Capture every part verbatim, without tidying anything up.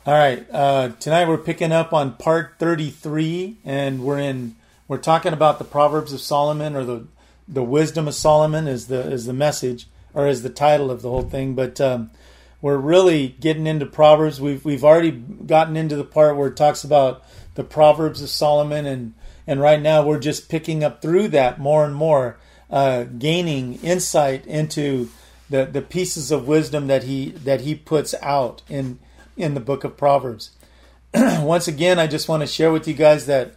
All right. Uh, tonight we're picking up on part thirty-three, and we're in. We're talking about the Proverbs of Solomon, or the the wisdom of Solomon is the is the message, or is the title of the whole thing. But um, we're really getting into Proverbs. We've we've already gotten into the part where it talks about the Proverbs of Solomon, and and right now we're just picking up through that more and more, uh, gaining insight into the the pieces of wisdom that he that he puts out in. in the book of Proverbs. Once again, I just want to share with you guys that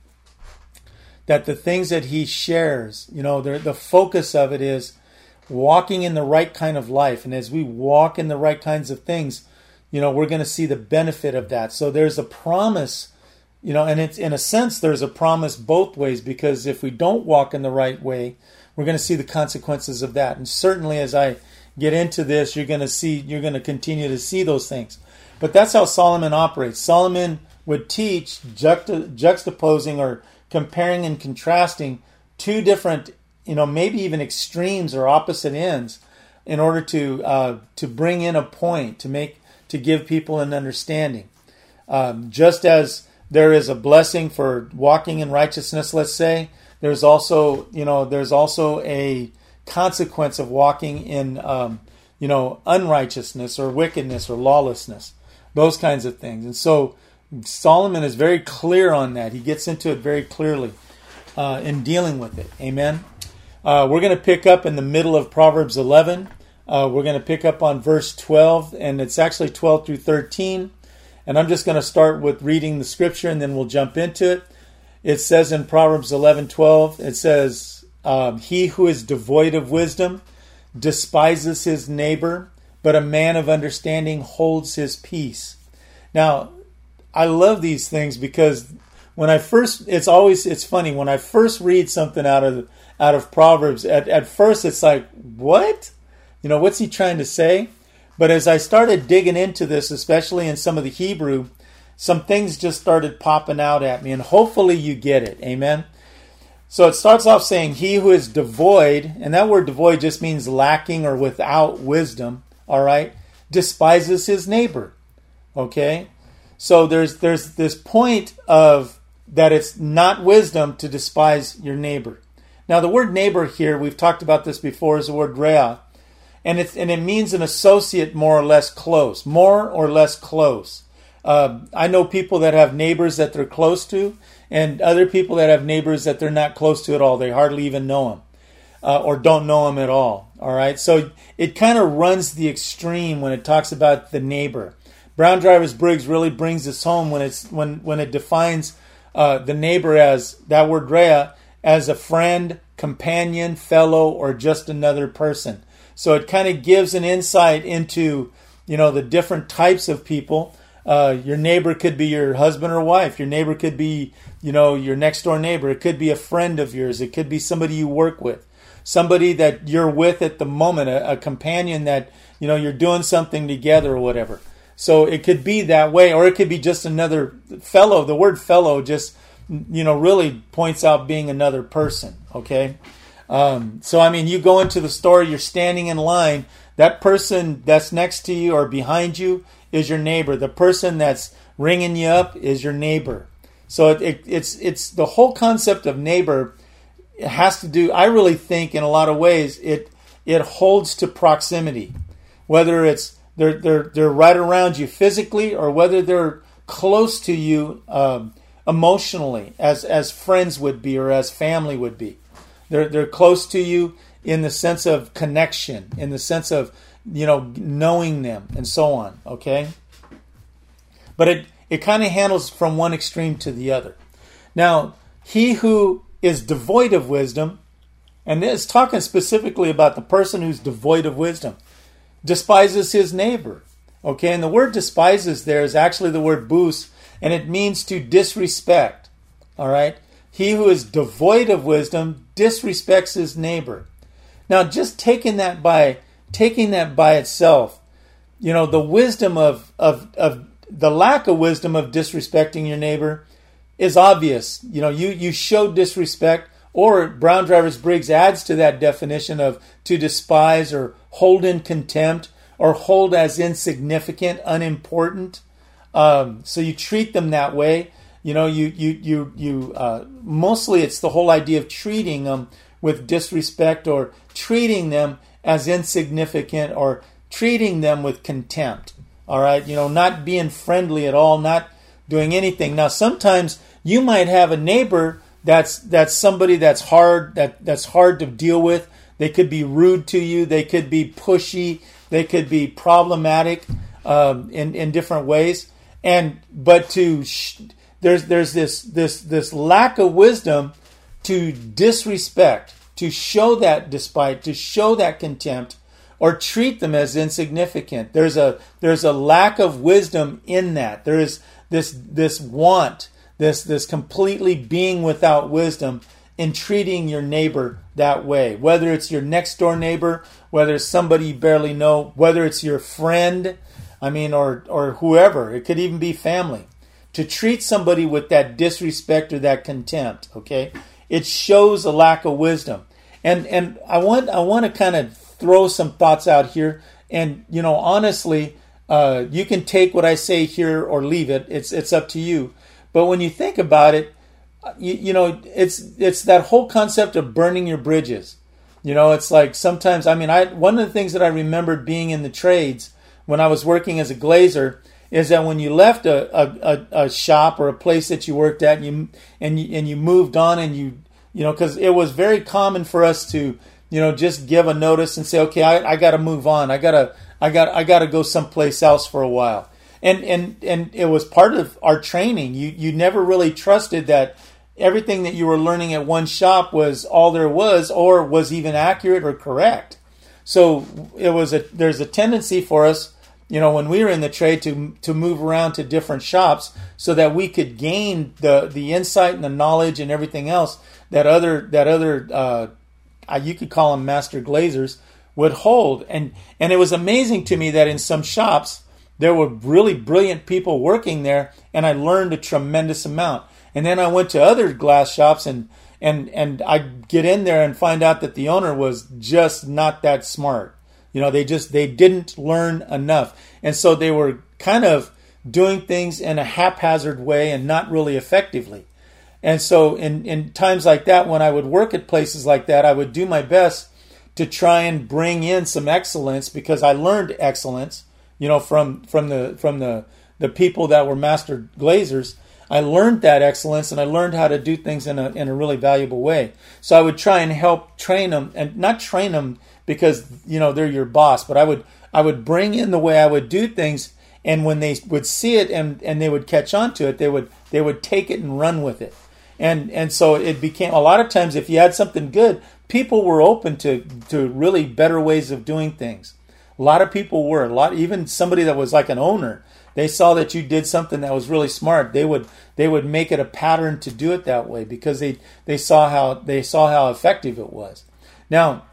that the things that he shares, you know, the, the focus of it is walking in the right kind of life. And as we walk in the right kinds of things, you know, we're going to see the benefit of that. So there's a promise, you know, and it's in a sense, there's a promise both ways, because if we don't walk in the right way, we're going to see the consequences of that. And certainly as I get into this, you're going to see, you're going to continue to see those things. But that's how Solomon operates. Solomon would teach juxta- juxtaposing or comparing and contrasting two different, you know, maybe even extremes or opposite ends, in order to uh, to bring in a point, to make to give people an understanding. Um, just as there is a blessing for walking in righteousness, let's say, there's also, you know, there's also a consequence of walking in, um, you know, unrighteousness or wickedness or lawlessness. Those kinds of things. And so Solomon is very clear on that. He gets into it very clearly uh, in dealing with it. Amen. Uh, we're going to pick up in the middle of Proverbs eleven. Uh, we're going to pick up on verse twelve, and it's actually twelve through thirteen. And I'm just going to start with reading the scripture, and then we'll jump into it. It says in Proverbs eleven twelve, it says, um, he who is devoid of wisdom despises his neighbor, but a man of understanding holds his peace. Now, I love these things because when I first, it's always, it's funny, when I first read something out of out of Proverbs, at, at first it's like, what? You know, what's he trying to say? But as I started digging into this, especially in some of the Hebrew, some things just started popping out at me, and hopefully you get it. Amen? So it starts off saying, he who is devoid, and that word devoid just means lacking or without wisdom, all right, despises his neighbor. Okay? So there's there's this point of that it's not wisdom to despise your neighbor. Now the word neighbor here, we've talked about this before, is the word rea, and it's and it means an associate more or less close, more or less close. Uh, I know people that have neighbors that they're close to, and other people that have neighbors that they're not close to at all. They hardly even know them, uh, or don't know them at all. All right, so it kind of runs the extreme when it talks about the neighbor. Brown Drivers Briggs really brings this home when it's when when it defines uh, the neighbor as that word rea, as a friend, companion, fellow, or just another person. So it kind of gives an insight into, you know, the different types of people. Uh, your neighbor could be your husband or wife. Your neighbor could be, you know, your next door neighbor. It could be a friend of yours. It could be somebody you work with. Somebody that you're with at the moment, a, a companion that, you know, you're doing something together or whatever. So it could be that way, or it could be just another fellow. The word fellow just, you know, really points out being another person, okay? Um, so, I mean, you go into the store, you're standing in line. That person that's next to you or behind you is your neighbor. The person that's ringing you up is your neighbor. So it, it, it's it's the whole concept of neighbor. It has to do, I really think in a lot of ways, it it holds to proximity. Whether it's they're they're they're right around you physically, or whether they're close to you um, emotionally, as as friends would be or as family would be. They're they're close to you in the sense of connection, in the sense of, you know, knowing them and so on. Okay, but it it kind of handles from one extreme to the other. Now, he who is devoid of wisdom, and it's talking specifically about the person who's devoid of wisdom, despises his neighbor. Okay, and the word despises there is actually the word bus, and it means to disrespect. All right, he who is devoid of wisdom disrespects his neighbor. Now, just taking that by taking that by itself, you know, the wisdom of of of the lack of wisdom of disrespecting your neighbor is obvious. You know, you, you show disrespect, or Brown Drivers Briggs adds to that definition of to despise or hold in contempt or hold as insignificant, unimportant. Um, so you treat them that way. You know, you you you you. Uh, mostly, it's the whole idea of treating them with disrespect or treating them as insignificant or treating them with contempt. All right, you know, not being friendly at all, not doing anything. Now, sometimes you might have a neighbor that's that's somebody that's hard that that's hard to deal with. They could be rude to you. They could be pushy. They could be problematic um, in in different ways. And but to sh- there's there's this this this lack of wisdom to disrespect, to show that despite, to show that contempt, or treat them as insignificant. There's a there's a lack of wisdom in that. There is this this want, this this completely being without wisdom in treating your neighbor that way. Whether it's your next door neighbor, whether it's somebody you barely know, whether it's your friend, I mean, or or whoever. It could even be family. To treat somebody with that disrespect or that contempt, okay, it shows a lack of wisdom. And and I want I want to kind of throw some thoughts out here. And you know, honestly, uh, you can take what I say here or leave it. It's it's up to you. But when you think about it, you, you know, it's it's that whole concept of burning your bridges. You know, it's like sometimes. I mean, I one of the things that I remembered being in the trades when I was working as a glazer is that when you left a, a, a shop or a place that you worked at and you and you, and you moved on and you you know because it was very common for us to you know just give a notice and say, okay, I, I got to move on, I gotta I got I got to go someplace else for a while, and and and it was part of our training. You you never really trusted that everything that you were learning at one shop was all there was or was even accurate or correct. So it was a there's a tendency for us, you know, when we were in the trade to to move around to different shops so that we could gain the, the insight and the knowledge and everything else that other that other uh, you could call them master glazers would hold. And and it was amazing to me that in some shops there were really brilliant people working there, and I learned a tremendous amount. And then I went to other glass shops and and and I'd get in there and find out that the owner was just not that smart. You know, they just, they didn't learn enough. And so they were kind of doing things in a haphazard way and not really effectively. And so in, in times like that, when I would work at places like that, I would do my best to try and bring in some excellence, because I learned excellence, you know, from, from the, from the, the people that were master glazers. I learned that excellence, and I learned how to do things in a, in a really valuable way. So I would try and help train them, and not train them because, you know, they're your boss, but I would I would bring in the way I would do things, and when they would see it and, and they would catch on to it, they would they would take it and run with it. And and so it became, a lot of times if you had something good, people were open to, to really better ways of doing things. A lot of people were, a lot, even somebody that was like an owner, they saw that you did something that was really smart. They would they would make it a pattern to do it that way because they, they saw how they saw how effective it was. Now,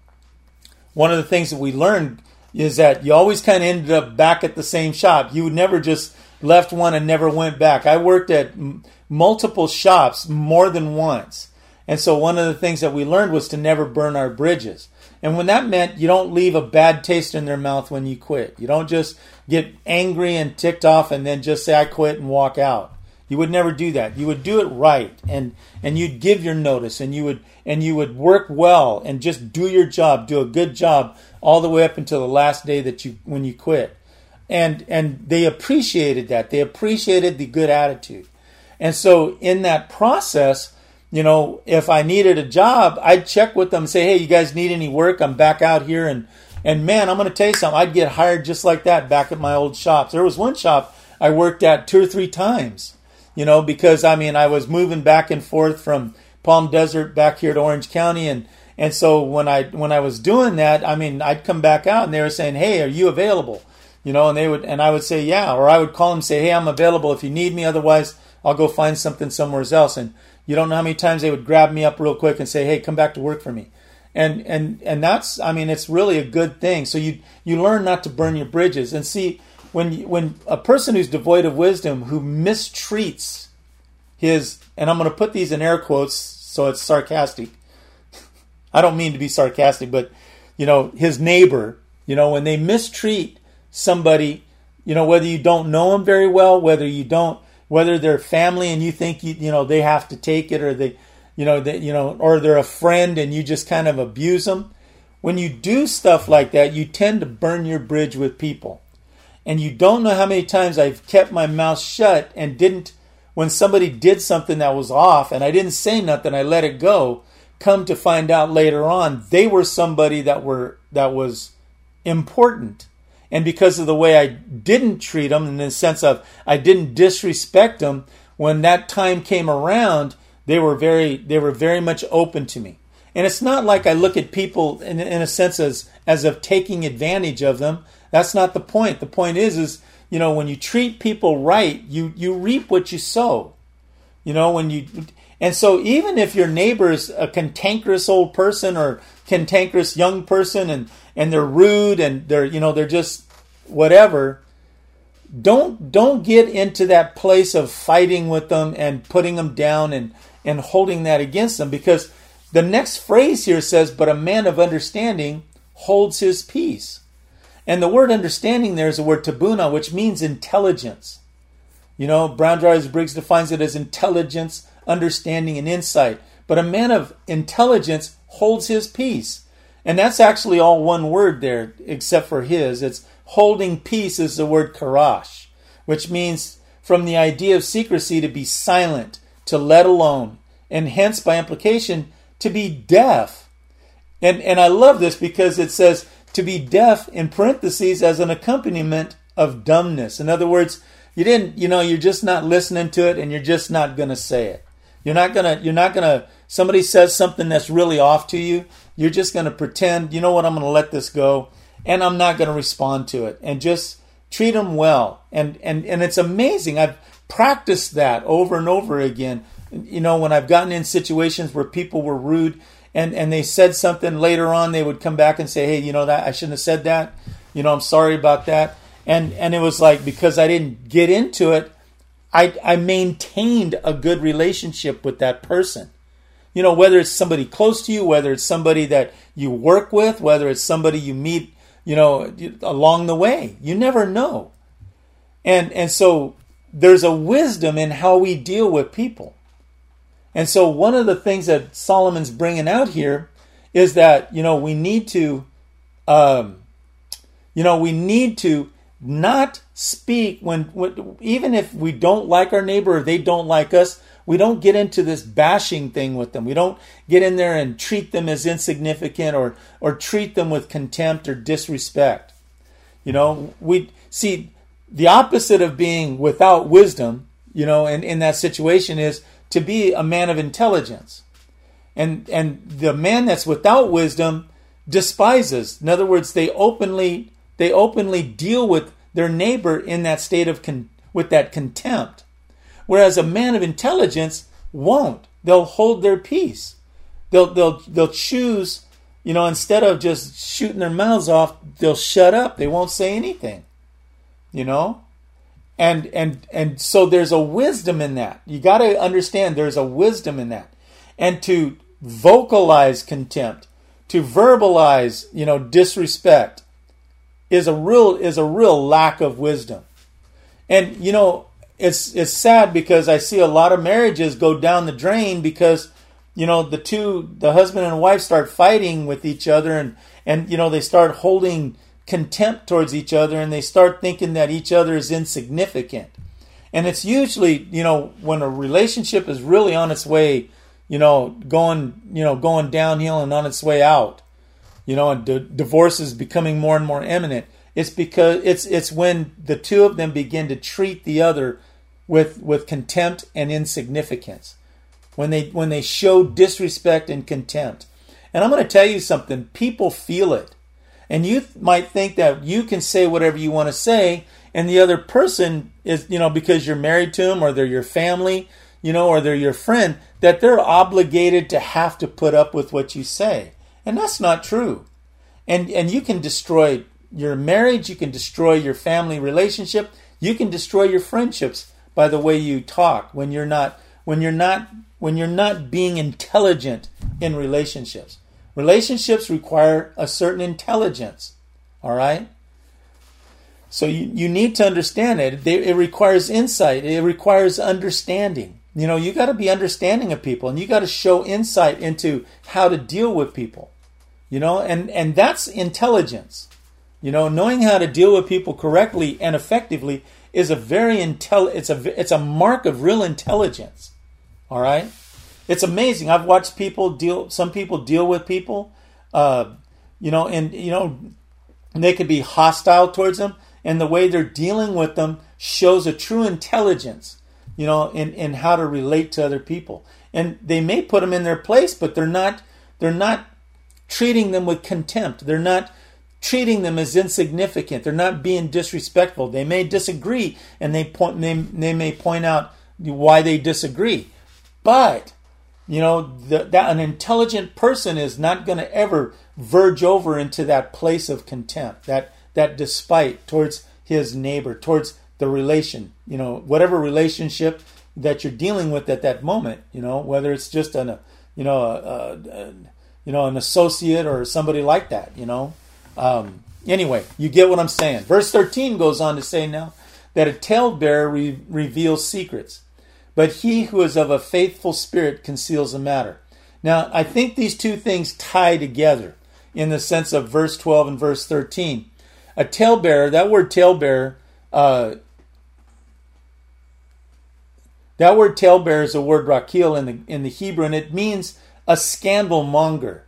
one of the things that we learned is that you always kind of ended up back at the same shop. You never just left one and never went back. I worked at m- multiple shops more than once. And so one of the things that we learned was to never burn our bridges. And when that meant you don't leave a bad taste in their mouth when you quit. You don't just get angry and ticked off and then just say, I quit, and walk out. You would never do that. You would do it right, and and you'd give your notice, and you would and you would work well and just do your job, do a good job all the way up until the last day that you when you quit. And and they appreciated that. They appreciated the good attitude. And so in that process, you know, if I needed a job, I'd check with them and say, hey, you guys need any work? I'm back out here. And, and man, I'm going to tell you something. I'd get hired just like that back at my old shops. There was one shop I worked at two or three times, you know, because, I mean, I was moving back and forth from Palm Desert back here to Orange County. And, and so when I when I was doing that, I mean, I'd come back out and they were saying, hey, are you available? You know, and they would, and I would say, yeah. Or I would call them and say, hey, I'm available if you need me. Otherwise, I'll go find something somewhere else. And you don't know how many times they would grab me up real quick and say, hey, come back to work for me. And and and that's, I mean, it's really a good thing. So you you learn not to burn your bridges. And see, when you, when a person who's devoid of wisdom, who mistreats his, and I'm going to put these in air quotes so it's sarcastic. I don't mean to be sarcastic, but, you know, his neighbor, you know, when they mistreat somebody you know, whether you don't know them very well, whether you don't, whether they're family and you think you, you know, they have to take it, or they, you know, they, you know, or they're a friend and you just kind of abuse them. When you do stuff like that, you tend to burn your bridge with people. And you don't know how many times I've kept my mouth shut and didn't, when somebody did something that was off and I didn't say nothing, I let it go. Come to find out later on, they were somebody that were that was important. And because of the way I didn't treat them, in the sense of I didn't disrespect them, when that time came around, they were very they were very much open to me. And it's not like I look at people in, in a sense as as of taking advantage of them. That's not the point. The point is, is you know, when you treat people right, you you reap what you sow. You know, when you, and so even if your neighbor's a cantankerous old person or cantankerous young person, and and they're rude and they're, you know, they're just whatever, don't don't get into that place of fighting with them and putting them down and and holding that against them, because the next phrase here says, "But a man of understanding holds his peace." And the word understanding there is the word tabuna, which means intelligence. You know, Brown Dryers Briggs defines it as intelligence, understanding, and insight. But a man of intelligence holds his peace. And that's actually all one word there, except for his. It's holding peace is the word karash, which means from the idea of secrecy to be silent, to let alone, and hence by implication to be deaf. And and I love this because it says to be deaf in parentheses as an accompaniment of dumbness. In other words, you didn't, you know, you're just not listening to it and you're just not going to say it. You're not going to, you're not going to, somebody says something that's really off to you, you're just going to pretend, you know what, I'm going to let this go and I'm not going to respond to it, and just treat them well. And, and, and it's amazing. I've practiced that over and over again. You know, when I've gotten in situations where people were rude, And and they said something later on, they would come back and say, hey, you know, that I shouldn't have said that. You know, I'm sorry about that. And and it was like, because I didn't get into it, I I maintained a good relationship with that person. You know, whether it's somebody close to you, whether it's somebody that you work with, whether it's somebody you meet, you know, along the way. You never know. And and so there's a wisdom in how we deal with people. And so one of the things that Solomon's bringing out here is that, you know, we need to, um, you know, we need to not speak when, when, even if we don't like our neighbor or they don't like us, we don't get into this bashing thing with them. We don't get in there and treat them as insignificant or, or treat them with contempt or disrespect. You know, we see the opposite of being without wisdom, you know, in, in that situation is to be a man of intelligence. And and the man that's without wisdom despises. In other words, they openly they openly deal with their neighbor in that state of con, with that contempt. Whereas a man of intelligence won't. They'll hold their peace. They'll they'll they'll choose, you know, instead of just shooting their mouths off, they'll shut up. They won't say anything. You know? And and and so there's a wisdom in that. You got to understand there's a wisdom in that. And to vocalize contempt, to verbalize, you know, disrespect is a real is a real lack of wisdom. And you know, it's it's sad because I see a lot of marriages go down the drain because, you know, the two the husband and wife start fighting with each other, and and you know, they start holding contempt towards each other, and they start thinking that each other is insignificant. And it's usually, you know, when a relationship is really on its way, you know, going, you know, going downhill and on its way out, you know, and d- divorce is becoming more and more imminent. It's because it's it's when the two of them begin to treat the other with with contempt and insignificance. When they when they show disrespect and contempt. And I'm going to tell you something, people feel it. And you might think that you can say whatever you want to say, and the other person is, you know, because you're married to them or they're your family, you know, or they're your friend, that they're obligated to have to put up with what you say. And that's not true. And and you can destroy your marriage, you can destroy your family relationship, you can destroy your friendships by the way you talk when you're not when you're not when you're not being intelligent in relationships. Relationships require a certain intelligence. All right? So you, you need to understand it. They, it requires insight. It requires understanding. You know, you got to be understanding of people, and you got to show insight into how to deal with people. You know, and, and that's intelligence. You know, knowing how to deal with people correctly and effectively is a very intel. It's a it's a mark of real intelligence. All right, it's amazing. I've watched people deal. Some people deal with people. Uh, you know, and you know, they could be hostile towards them, and the way they're dealing with them shows a true intelligence. You know, in, in how to relate to other people, and they may put them in their place, but they're not. They're not treating them with contempt. They're not treating them as insignificant. They're not being disrespectful. They may disagree, and they point. They, they may point out why they disagree, but you know the, that an intelligent person is not going to ever verge over into that place of contempt, that that despite towards his neighbor, towards the relation, you know, whatever relationship that you're dealing with at that moment, you know, whether it's just an, you know, a, a, a, you know, an associate or somebody like that, you know. Um, anyway, you get what I'm saying. Verse thirteen goes on to say now that a talebearer re- reveals secrets, but he who is of a faithful spirit conceals a matter. Now, I think these two things tie together in the sense of verse twelve and verse thirteen. A talebearer, that word talebearer, uh, that word talebearer is a word rakil in the in the Hebrew, and it means a scandal monger.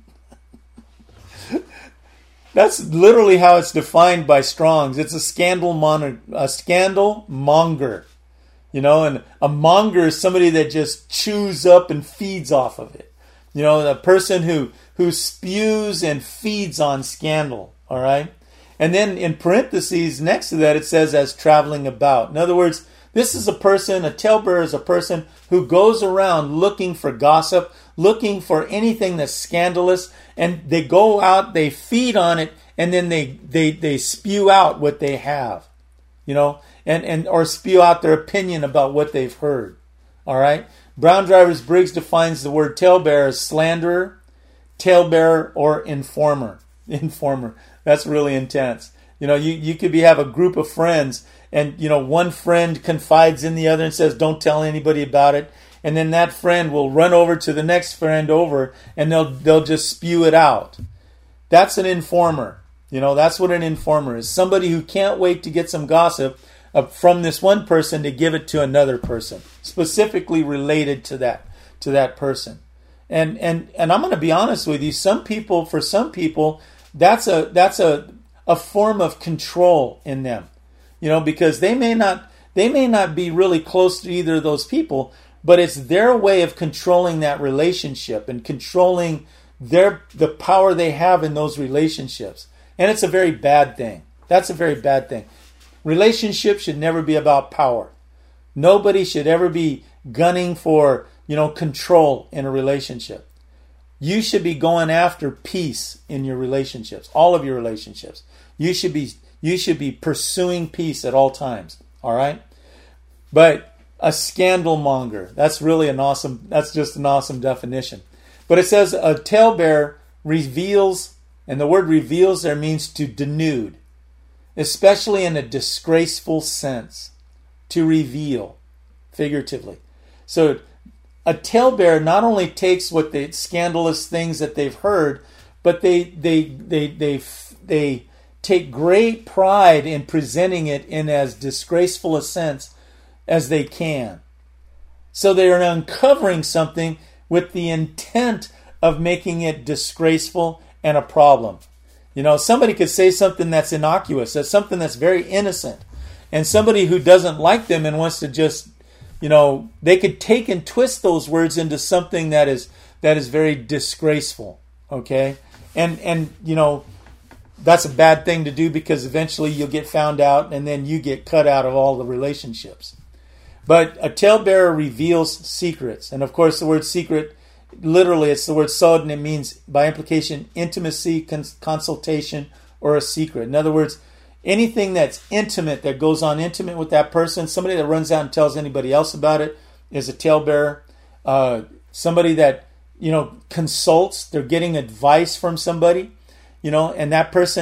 That's literally how it's defined by Strong's. It's a scandal mon- a scandal monger. You know, and a monger is somebody that just chews up and feeds off of it. You know, a person who, who spews and feeds on scandal. All right? And then in parentheses next to that it says as traveling about. In other words, this is a person, a talebearer is a person who goes around looking for gossip, looking for anything that's scandalous, and they go out, they feed on it, and then they they, they spew out what they have, you know, and, and or spew out their opinion about what they've heard. All right? Brown Drivers Briggs defines the word talebearer as slanderer, talebearer, or informer. Informer. That's really intense. You know, you, you could be have a group of friends, and, you know, one friend confides in the other and says, don't tell anybody about it. And then that friend will run over to the next friend over, and they'll they'll just spew it out. That's an informer. You know, that's what an informer is. Somebody who can't wait to get some gossip uh, from this one person to give it to another person, specifically related to that to that person. And and and I'm going to be honest with you. Some people, for some people, that's a that's a a form of control in them. You know, because they may not they may not be really close to either of those people, but it's their way of controlling that relationship and controlling their the power they have in those relationships. And it's a very bad thing. That's a very bad thing. Relationships should never be about power. Nobody should ever be gunning for, you know, control in a relationship. You should be going after peace in your relationships, all of your relationships. You should be you should be pursuing peace at all times. All right? But a scandal monger, that's really an awesome, that's just an awesome definition. But it says a talebearer reveals, and the word reveals there means to denude, especially in a disgraceful sense, to reveal, figuratively. So a talebearer not only takes what the scandalous things that they've heard, but they they they they they take great pride in presenting it in as disgraceful a sense as they can. So they are uncovering something with the intent of making it disgraceful and a problem. You know, somebody could say something that's innocuous, that's something that's very innocent, and somebody who doesn't like them and wants to just, you know, they could take and twist those words into something that is that is very disgraceful. Okay, and and you know, that's a bad thing to do, because eventually you'll get found out, and then you get cut out of all the relationships. But a talebearer reveals secrets, and of course, the word secret, literally, it's the word sod, and it means by implication intimacy, cons- consultation, or a secret. In other words, anything that's intimate, that goes on intimate with that person, somebody that runs out and tells anybody else about it is a talebearer. Uh, somebody that, you know, consults, they're getting advice from somebody, you know, and that person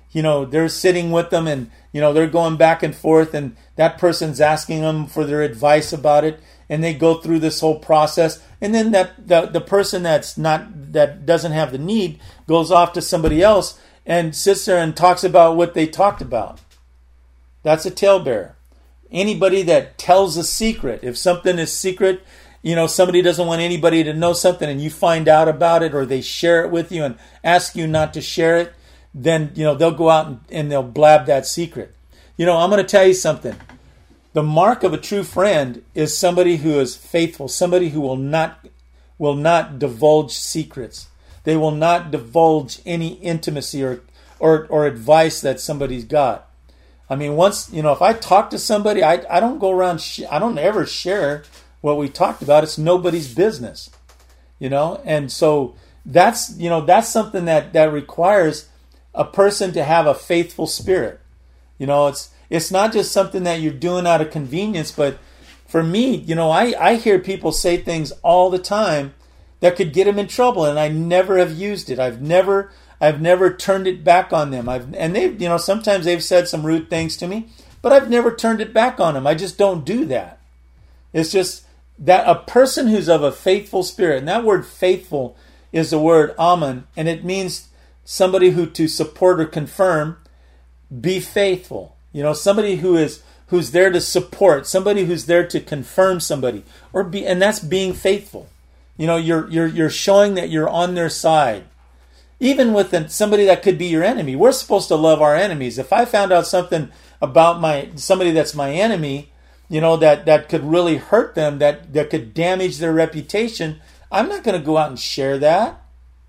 you know, they're sitting with them and, you know, they're going back and forth and that person's asking them for their advice about it. And they go through this whole process. And then that the, the person that's not, that doesn't have the need goes off to somebody else and sits there and talks about what they talked about. That's a talebearer. Anybody that tells a secret, if something is secret, you know, somebody doesn't want anybody to know something and you find out about it or they share it with you and ask you not to share it, then, you know, they'll go out and, and they'll blab that secret. You know, I'm going to tell you something. The mark of a true friend is somebody who is faithful, somebody who will not will not divulge secrets. They will not divulge any intimacy or or, or advice that somebody's got. I mean, once, you know, if I talk to somebody, I I don't go around, sh- I don't ever share what we talked about. It's nobody's business, you know? And so that's, you know, that's something that, that requires a person to have a faithful spirit. You know, it's, it's not just something that you're doing out of convenience, but for me, you know, I, I hear people say things all the time that could get them in trouble, and I never have used it. I've never, I've never turned it back on them. I've, and they've, you know, sometimes they've said some rude things to me, but I've never turned it back on them. I just don't do that. It's just that a person who's of a faithful spirit, and that word faithful is the word amen, and it means somebody who to support or confirm, be faithful. You know, somebody who is who's there to support, somebody who's there to confirm somebody, or be, and that's being faithful. You know, you're you're you're showing that you're on their side, even with an, somebody that could be your enemy. We're supposed to love our enemies. If I found out something about my somebody that's my enemy, you know, that, that could really hurt them, that, that could damage their reputation, I'm not going to go out and share that.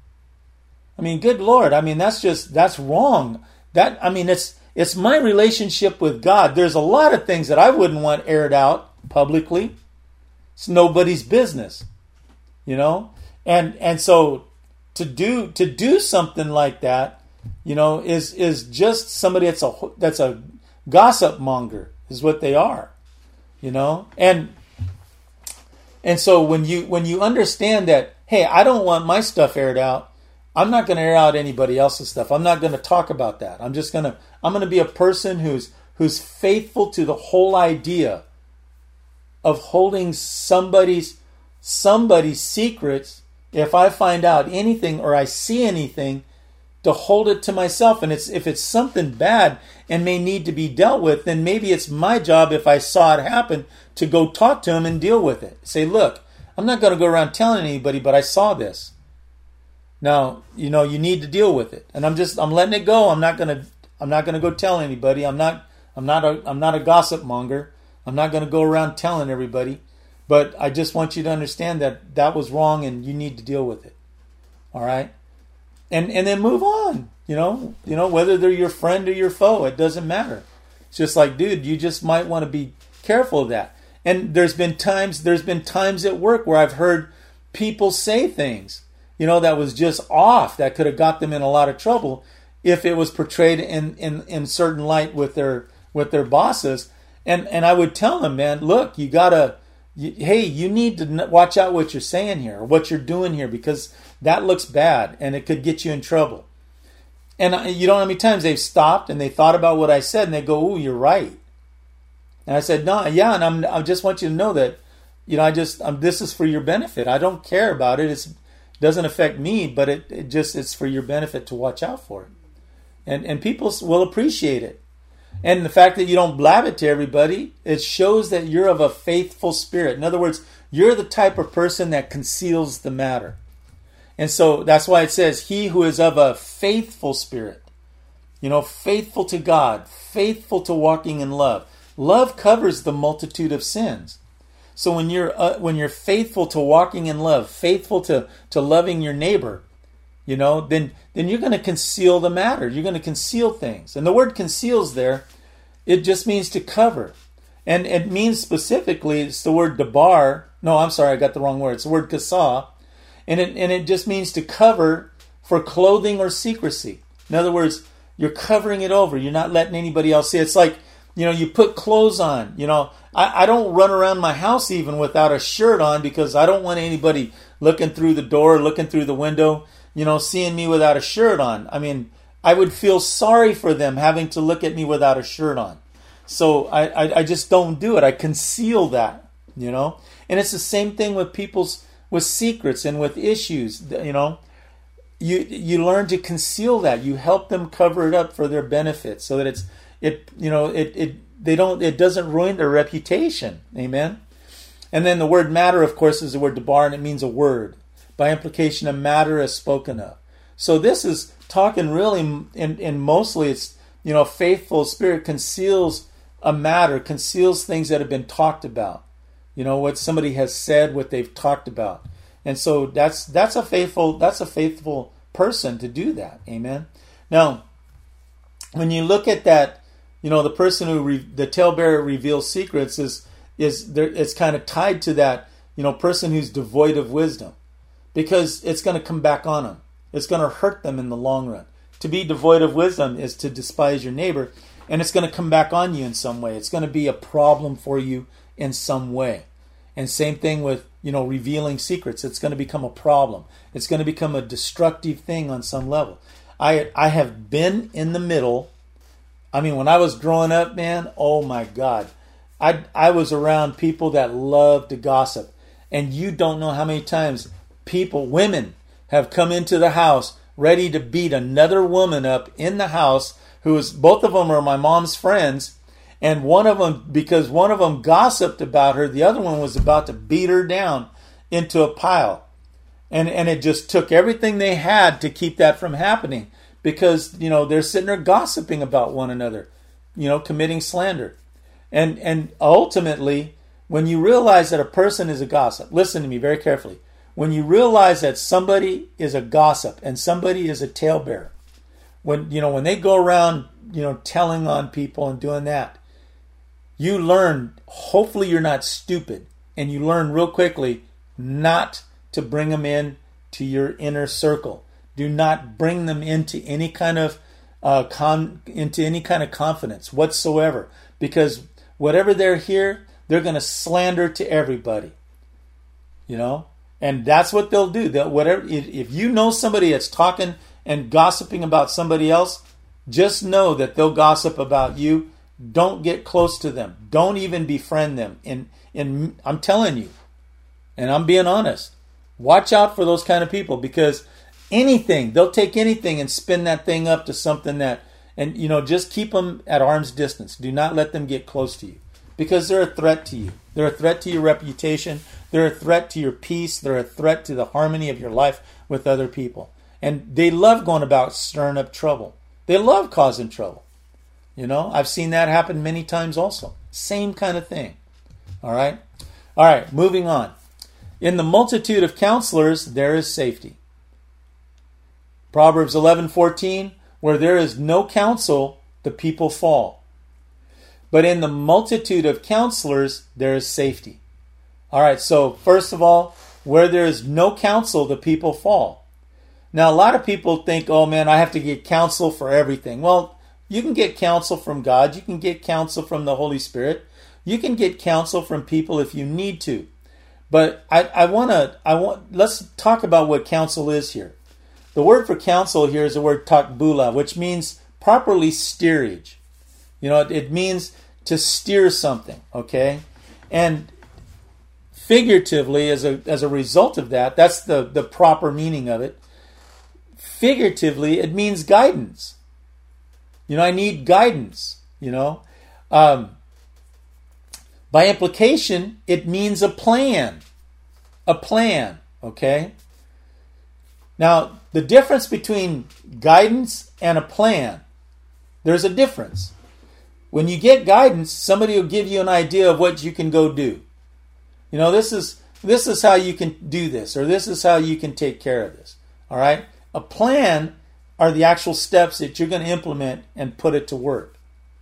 I mean, good Lord. I mean, that's just, that's wrong. That, I mean, it's, it's my relationship with God. There's a lot of things that I wouldn't want aired out publicly. It's nobody's business, you know? And, and so to do, to do something like that, you know, is, is just somebody that's a, that's a gossip monger is what they are. You know, and and so when you when you understand that, hey, I don't want my stuff aired out, I'm not going to air out anybody else's stuff. I'm not going to talk about that. I'm just going to I'm going to be a person who's who's faithful to the whole idea of holding somebody's somebody's secrets. If I find out anything or I see anything, to hold it to myself. And it's if it's something bad and may need to be dealt with, then maybe it's my job, if I saw it happen, to go talk to him and deal with it. Say, look, I'm not going to go around telling anybody, but I saw this. Now, you know, you need to deal with it. And I'm just I'm letting it go. I'm not going to I'm not going to go tell anybody. I'm not I'm not a I'm not a gossip monger. I'm not going to go around telling everybody. But I just want you to understand that that was wrong and you need to deal with it. All right? And and then move on, you know, you know, whether they're your friend or your foe, it doesn't matter. It's just like, dude, you just might want to be careful of that. And there's been times, there's been times at work where I've heard people say things, you know, that was just off, that could have got them in a lot of trouble if it was portrayed in in, in certain light with their with their bosses. And and I would tell them, man, look, you gotta, you, hey, you need to watch out what you're saying here, or what you're doing here, because that looks bad and it could get you in trouble. And you don't know how many times they've stopped and they thought about what I said and they go, "Ooh, you're right." And I said, "No, yeah, and I'm, I just want you to know that, you know, I just, um, this is for your benefit. I don't care about it. It's, it doesn't affect me, but it, it just, it's for your benefit to watch out for it." And and people will appreciate it. And the fact that you don't blab it to everybody, it shows that you're of a faithful spirit. In other words, you're the type of person that conceals the matter. And so that's why it says, he who is of a faithful spirit, you know, faithful to God, faithful to walking in love. Love covers the multitude of sins. So when you're uh, when you're faithful to walking in love, faithful to, to loving your neighbor, you know, then then you're going to conceal the matter. You're going to conceal things. And the word conceals there, it just means to cover. And it means specifically, it's the word dabar. No, I'm sorry, I got the wrong word. It's the word kasah. And it, and it just means to cover for clothing or secrecy. In other words, you're covering it over. You're not letting anybody else see. It's like, you know, you put clothes on. You know, I, I don't run around my house even without a shirt on because I don't want anybody looking through the door, looking through the window, you know, seeing me without a shirt on. I mean, I would feel sorry for them having to look at me without a shirt on. So I, I, I just don't do it. I conceal that, you know. And it's the same thing with people's with secrets and with issues, you know. You you learn to conceal that. You help them cover it up for their benefit, so that it's it you know it it they don't it doesn't ruin their reputation. Amen. And then the word matter, of course, is the word debar, and it means a word. By implication, a matter is spoken of. So this is talking really, in, in mostly it's, you know, faithful spirit conceals a matter, conceals things that have been talked about. You know, what somebody has said, what they've talked about. And so that's that's a faithful that's a faithful person to do that. Amen. Now, when you look at that, you know, the person who re, the talebearer reveals secrets is is there. It's kind of tied to that, you know, person who's devoid of wisdom, because it's going to come back on them. It's going to hurt them in the long run. To be devoid of wisdom is to despise your neighbor, and it's going to come back on you in some way. It's going to be a problem for you in some way. And same thing with, you know, revealing secrets. It's going to become a problem. It's going to become a destructive thing on some level. I I have been in the middle. I mean, when I was growing up, man, oh my God. I I was around people that loved to gossip. And you don't know how many times people, women, have come into the house ready to beat another woman up in the house, who is, both of them are my mom's friends. And one of them, because one of them gossiped about her, the other one was about to beat her down into a pile. And and it just took everything they had to keep that from happening, because, you know, they're sitting there gossiping about one another, you know, committing slander. And and ultimately, when you realize that a person is a gossip, listen to me very carefully. When you realize that somebody is a gossip and somebody is a talebearer, when, you know, when they go around, you know, telling on people and doing that, you learn, hopefully you're not stupid, and you learn real quickly not to bring them in to your inner circle. Do not bring them into any kind of uh, con into any kind of confidence whatsoever, because whatever they're here, they're going to slander to everybody. You know, and that's what they'll do. They'll, whatever. If, if you know somebody that's talking and gossiping about somebody else, just know that they'll gossip about you. Don't get close to them. Don't even befriend them. And, and I'm telling you, and I'm being honest, watch out for those kind of people, because anything, they'll take anything and spin that thing up to something that, and, you know, just keep them at arm's distance. Do not let them get close to you, because they're a threat to you. They're a threat to your reputation. They're a threat to your peace. They're a threat to the harmony of your life with other people. And they love going about stirring up trouble. They love causing trouble. You know, I've seen that happen many times also. Same kind of thing. All right? All right, moving on. In the multitude of counselors, there is safety. Proverbs eleven fourteen, where there is no counsel, the people fall. But in the multitude of counselors, there is safety. All right, so first of all, where there is no counsel, the people fall. Now, a lot of people think, oh man, I have to get counsel for everything. Well, you can get counsel from God. You can get counsel from the Holy Spirit. You can get counsel from people if you need to. But I, I want to, I want, let's talk about what counsel is here. The word for counsel here is the word takbula, which means properly steerage. You know, it, it means to steer something, okay? And figuratively, as a as a result of that, that's the, the proper meaning of it. Figuratively, it means guidance. You know, I need guidance, you know. Um, by implication, it means a plan. A plan, okay? Now, the difference between guidance and a plan, there's a difference. When you get guidance, somebody will give you an idea of what you can go do. You know, this is this is how you can do this, or this is how you can take care of this. All right? A plan are the actual steps that you're going to implement and put it to work.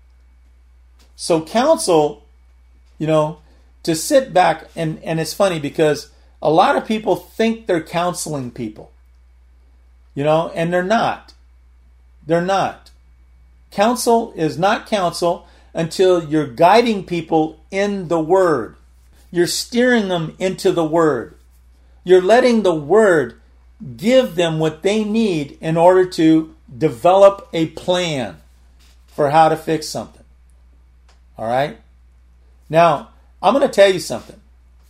So counsel, you know, to sit back, and, and it's funny because a lot of people think they're counseling people, you know, and they're not. They're not. Counsel is not counsel until you're guiding people in the Word. You're steering them into the Word. You're letting the Word give them what they need in order to develop a plan for how to fix something. All right? Now, I'm going to tell you something.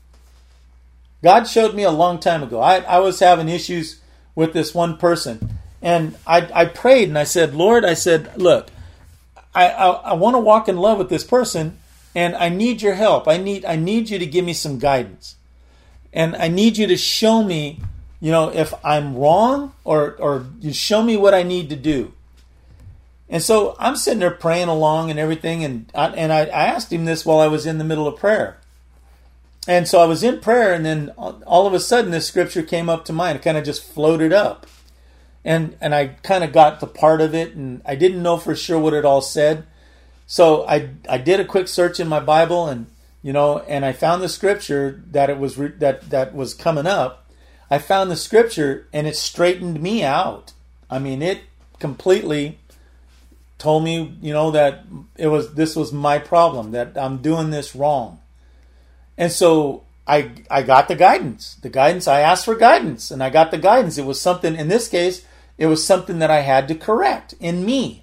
God showed me a long time ago. I, I was having issues with this one person. And I, I prayed and I said, Lord, I said, look, I, I, I want to walk in love with this person, and I need your help. I need I need you to give me some guidance. And I need you to show me, you know, if I'm wrong, or or you show me what I need to do. And so I'm sitting there praying along and everything, and I, and I, I asked him this while I was in the middle of prayer. And so I was in prayer, and then all of a sudden this scripture came up to mind. It kind of just floated up. And and I kind of got the part of it, and I didn't know for sure what it all said. So I I did a quick search in my Bible, and you know, and I found the scripture that it was re- that that was coming up. I found the scripture, and it straightened me out. I mean, it completely told me, you know, that it was this was my problem, that I'm doing this wrong. And so I I got the guidance. The guidance, I asked for guidance, and I got the guidance. It was something, in this case, it was something that I had to correct in me.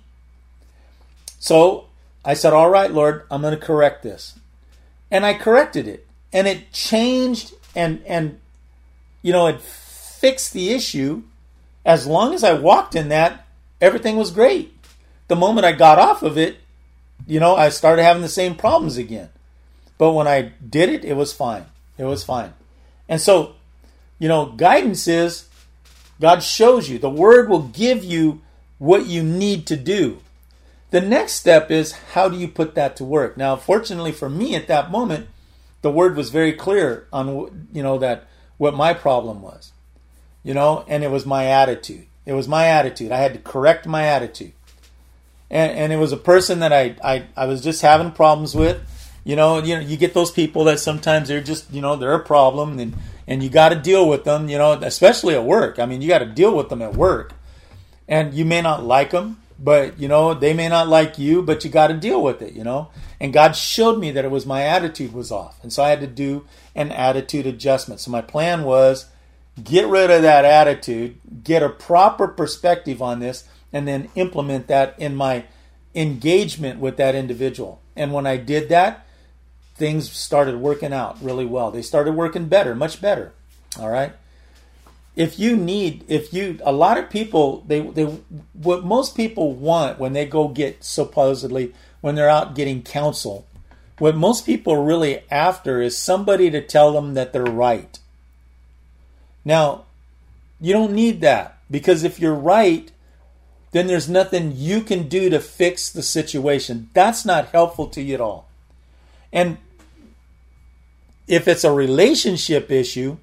So I said, all right, Lord, I'm going to correct this. And I corrected it. And it changed and, and you know, it fixed the issue. As long as I walked in that, everything was great. The moment I got off of it, you know, I started having the same problems again. But when I did it, it was fine. It was fine. And so, you know, guidance is God shows you. The Word will give you what you need to do. The next step is, how do you put that to work? Now, fortunately for me at that moment, the Word was very clear on, you know, that what my problem was. You know, and it was my attitude. It was my attitude. I had to correct my attitude. And, and it was a person that I, I, I was just having problems with. You know, you know, you get those people that sometimes they're just, you know, they're a problem, and, and you got to deal with them, you know, especially at work. I mean, you got to deal with them at work. And you may not like them, but, you know, they may not like you, but you got to deal with it, you know. And God showed me that it was my attitude was off. And so I had to do an attitude adjustment. So my plan was get rid of that attitude, get a proper perspective on this, and then implement that in my engagement with that individual. And when I did that, things started working out really well. They started working better, much better. All right. If you need, if you, a lot of people, they, they, what most people want when they go get, supposedly, when they're out getting counsel, what most people are really after is somebody to tell them that they're right. Now, you don't need that, because if you're right, then there's nothing you can do to fix the situation. That's not helpful to you at all. And if it's a relationship issue,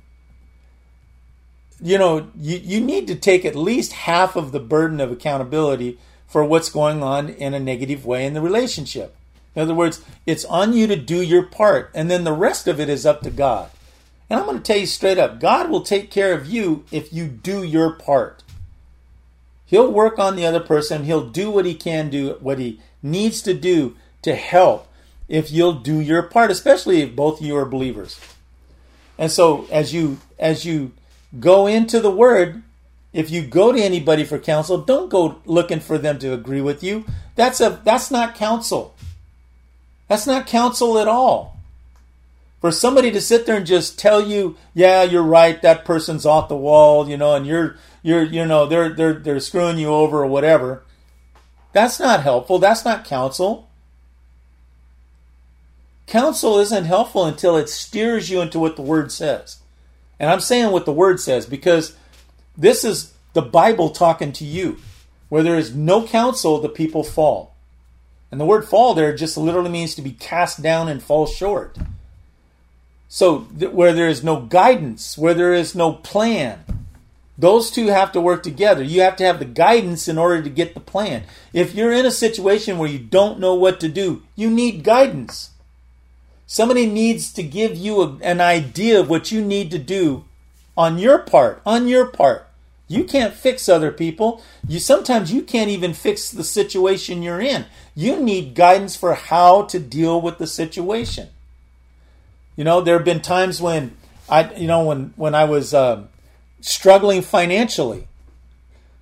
you know, you, you need to take at least half of the burden of accountability for what's going on in a negative way in the relationship. In other words, it's on you to do your part, and then the rest of it is up to God. And I'm going to tell you straight up, God will take care of you if you do your part. He'll work on the other person. He'll do what he can do, what he needs to do to help, if you'll do your part, especially if both of you are believers. And so as you as you go into the Word, if you go to anybody for counsel, don't go looking for them to agree with you. That's a that's not counsel. That's not counsel at all. For somebody to sit there and just tell you, yeah, you're right, that person's off the wall, you know, and you're you're you know, they're they're they're screwing you over or whatever. That's not helpful. That's not counsel. Counsel isn't helpful until it steers you into what the Word says. And I'm saying what the Word says because this is the Bible talking to you. Where there is no counsel, the people fall. And the word fall there just literally means to be cast down and fall short. So th- where there is no guidance, where there is no plan, those two have to work together. You have to have the guidance in order to get the plan. If you're in a situation where you don't know what to do, you need guidance. Somebody needs to give you a, an idea of what you need to do on your part, on your part. You can't fix other people. You sometimes you can't even fix the situation you're in. You need guidance for how to deal with the situation. You know, there have been times when I, you know, when when I was uh, struggling financially.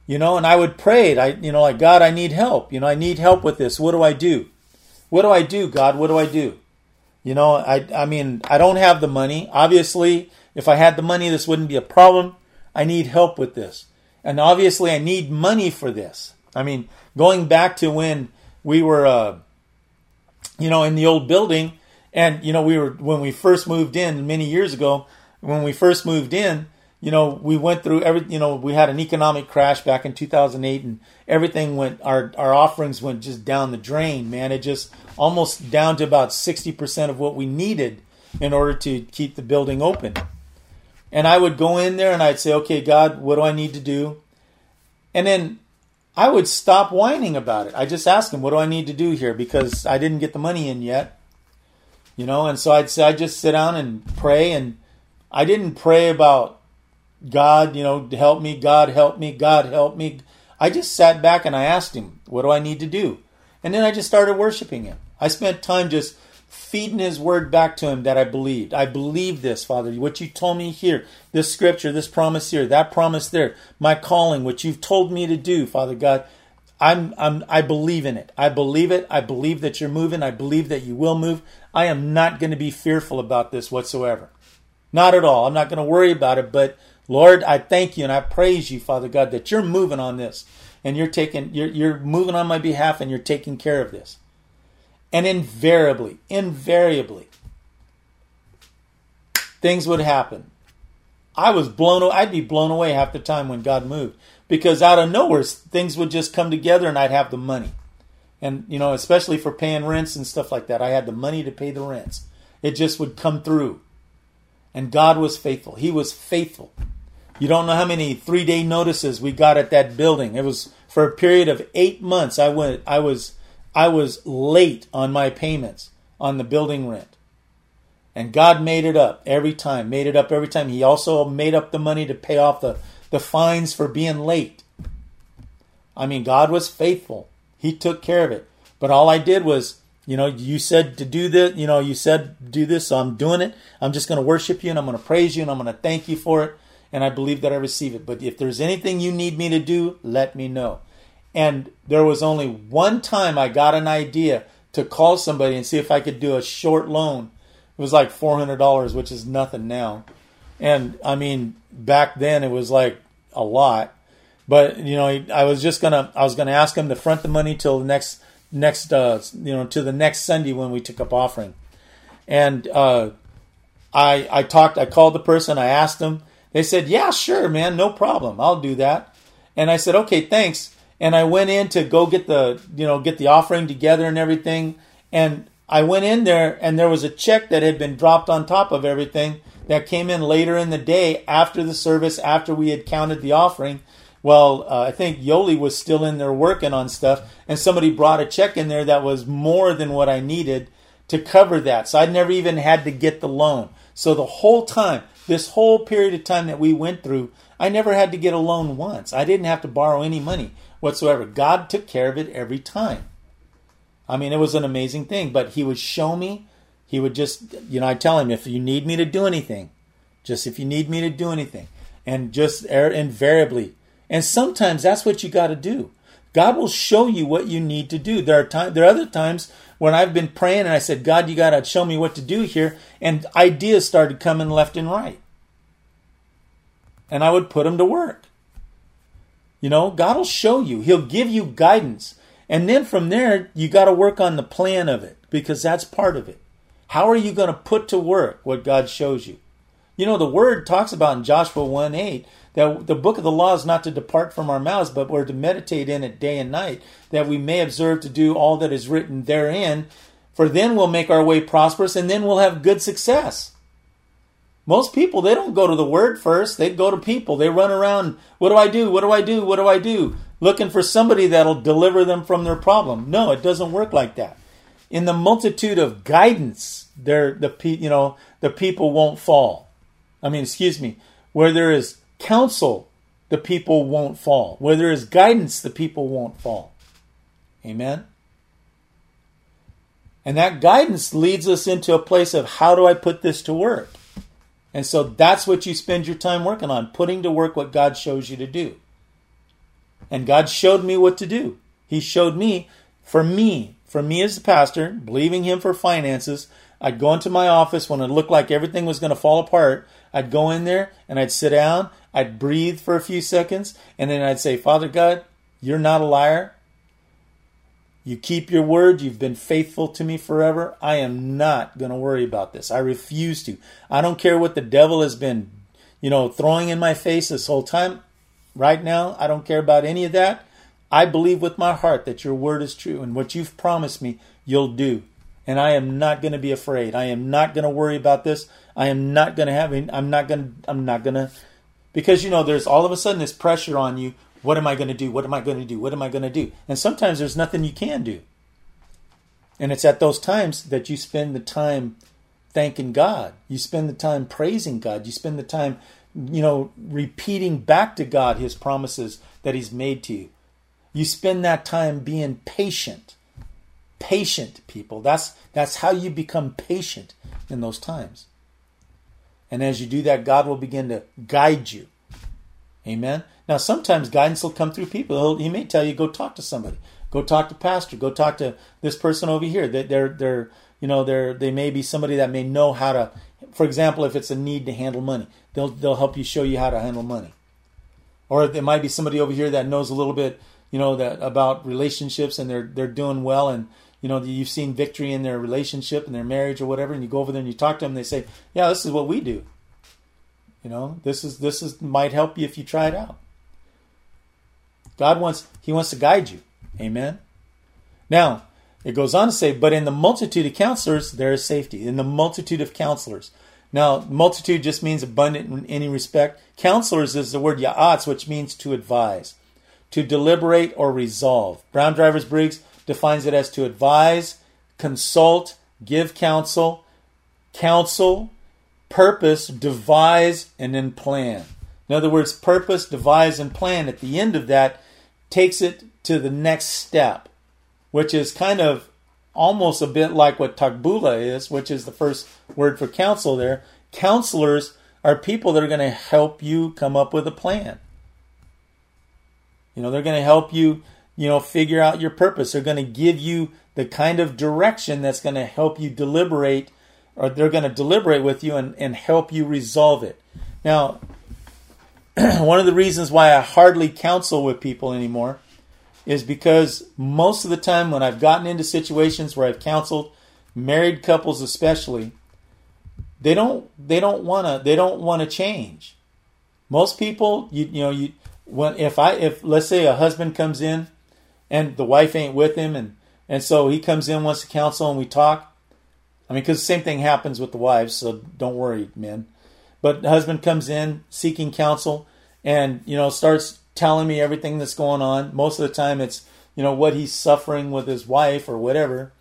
You know, and I would pray, I, you know, like, God, I need help. You know, I need help with this. What do I do? What do I do, God? What do I do? You know, I, I mean, I don't have the money. Obviously, if I had the money, this wouldn't be a problem. I need help with this. And obviously, I need money for this. I mean, going back to when we were, uh, you know, in the old building, and, you know, we were, when we first moved in many years ago, when we first moved in, you know, we went through every, you know, we had an economic crash back in two thousand eight, and everything went, our, our offerings went just down the drain, man. It just almost down to about sixty percent of what we needed in order to keep the building open. And I would go in there and I'd say, okay, God, what do I need to do? And then I would stop whining about it. I just ask him, what do I need to do here? Because I didn't get the money in yet. You know, and so I'd say, I'd just sit down and pray, and I didn't pray about God, you know, help me, God help me, God help me. I just sat back and I asked him, what do I need to do? And then I just started worshiping him. I spent time just feeding his word back to him that I believed. I believe this, Father, what you told me here, this scripture, this promise here, that promise there, my calling, what you've told me to do, Father God. I'm, I'm, I believe in it. I believe it. I believe that you're moving. I believe that you will move. I am not going to be fearful about this whatsoever. Not at all. I'm not going to worry about it, but Lord, I thank you and I praise you, Father God, that you're moving on this, and you're taking, you're, you're moving on my behalf, and you're taking care of this. And invariably, invariably, things would happen. I was blown, I'd be blown away half the time when God moved, because out of nowhere, things would just come together and I'd have the money. And, you know, especially for paying rents and stuff like that, I had the money to pay the rents. It just would come through. And God was faithful. He was faithful. You don't know how many three-day notices we got at that building. It was for a period of eight months. I went. I was. I was late on my payments on the building rent, and God made it up every time. Made it up every time. He also made up the money to pay off the the fines for being late. I mean, God was faithful. He took care of it. But all I did was, you know, you said to do this. You know, you said do this, so I'm doing it. I'm just going to worship you, and I'm going to praise you, and I'm going to thank you for it. And I believe that I receive it. But if there's anything you need me to do, let me know. And there was only one time I got an idea to call somebody and see if I could do a short loan. It was like four hundred dollars, which is nothing now. And I mean, back then it was like a lot. But, you know, I was just going to, I was going to ask him to front the money till the next, next, uh, you know, to the next Sunday when we took up offering. And uh, I, I talked, I called the person, I asked them. They said, yeah, sure, man, no problem. I'll do that. And I said, okay, thanks. And I went in to go get the, you know, get the offering together and everything. And I went in there, and there was a check that had been dropped on top of everything that came in later in the day after the service, after we had counted the offering. Well, uh, I think Yoli was still in there working on stuff, and somebody brought a check in there that was more than what I needed to cover that. So I never even had to get the loan. So the whole time, this whole period of time that we went through, I never had to get a loan once. I didn't have to borrow any money whatsoever. God took care of it every time. I mean, it was an amazing thing. But he would show me, he would just, you know, I'd tell him, if you need me to do anything, just if you need me to do anything. And just invariably. And sometimes that's what you got to do. God will show you what you need to do. There are time, there are other times when I've been praying and I said, God, you got to show me what to do here. And ideas started coming left and right. And I would put them to work. You know, God will show you. He'll give you guidance. And then from there, you got to work on the plan of it, because that's part of it. How are you going to put to work what God shows you? You know, the word talks about in Joshua one eight that the book of the law is not to depart from our mouths, but we're to meditate in it day and night, that we may observe to do all that is written therein. For then we'll make our way prosperous, and then we'll have good success. Most people, they don't go to the word first. They go to people. They run around, what do I do? What do I do? What do I do? Looking for somebody that'll deliver them from their problem. No, it doesn't work like that. In the multitude of guidance, there the you know the people won't fall. I mean, excuse me. Where there is counsel, the people won't fall. Where there is guidance, the people won't fall. Amen? And that guidance leads us into a place of, how do I put this to work? And so that's what you spend your time working on, putting to work what God shows you to do. And God showed me what to do. He showed me, for me, for me as a pastor, believing him for finances, I'd go into my office when it looked like everything was going to fall apart. I'd go in there and I'd sit down. I'd breathe for a few seconds. And then I'd say, Father God, you're not a liar. You keep your word. You've been faithful to me forever. I am not going to worry about this. I refuse to. I don't care what the devil has been, you know, throwing in my face this whole time. Right now, I don't care about any of that. I believe with my heart that your word is true, and what you've promised me, you'll do. And I am not going to be afraid. I am not going to worry about this. I am not going to have, I'm not going to, I'm not going to, because, you know, there's all of a sudden this pressure on you. What am I going to do? What am I going to do? What am I going to do? And sometimes there's nothing you can do. And it's at those times that you spend the time thanking God. You spend the time praising God. You spend the time, you know, repeating back to God his promises that he's made to you. You spend that time being patient. Patient, people. That's that's how you become patient in those times. And as you do that, God will begin to guide you. Amen. Now, sometimes guidance will come through people. He'll, he may tell you, go talk to somebody. Go talk to pastor. Go talk to this person over here. They, they're, they're, you know, they're, they may be somebody that may know how to, for example, if it's a need to handle money, they'll, they'll help you, show you how to handle money. Or there might be somebody over here that knows a little bit, you know, that about relationships, and they're, they're doing well, and, you know, you've seen victory in their relationship and their marriage or whatever, and you go over there and you talk to them and they say, yeah, this is what we do. You know, this is, this is, might help you if you try it out. God wants, he wants to guide you. Amen. Now, it goes on to say, but in the multitude of counselors, there is safety. In the multitude of counselors. Now, multitude just means abundant in any respect. Counselors is the word ya'atz, which means to advise, to deliberate or resolve. Brown Drivers Briggs defines it as to advise, consult, give counsel, counsel, purpose, devise, and then plan. In other words, purpose, devise, and plan at the end of that takes it to the next step, which is kind of almost a bit like what takbula is, which is the first word for counsel there. Counselors are people that are going to help you come up with a plan. You know, they're going to help you, you know, figure out your purpose. They're going to give you the kind of direction that's going to help you deliberate, or they're going to deliberate with you and, and help you resolve it. Now, one of the reasons why I hardly counsel with people anymore is because most of the time when I've gotten into situations where I've counseled, married couples especially, they don't they don't want to they don't want to change. Most people, you you know, you when if I if let's say a husband comes in and the wife ain't with him, and and so he comes in, wants to counsel, and we talk. I mean, because the same thing happens with the wives, so don't worry, men. But the husband comes in seeking counsel and, you know, starts telling me everything that's going on. Most of the time it's, you know, what he's suffering with his wife or whatever.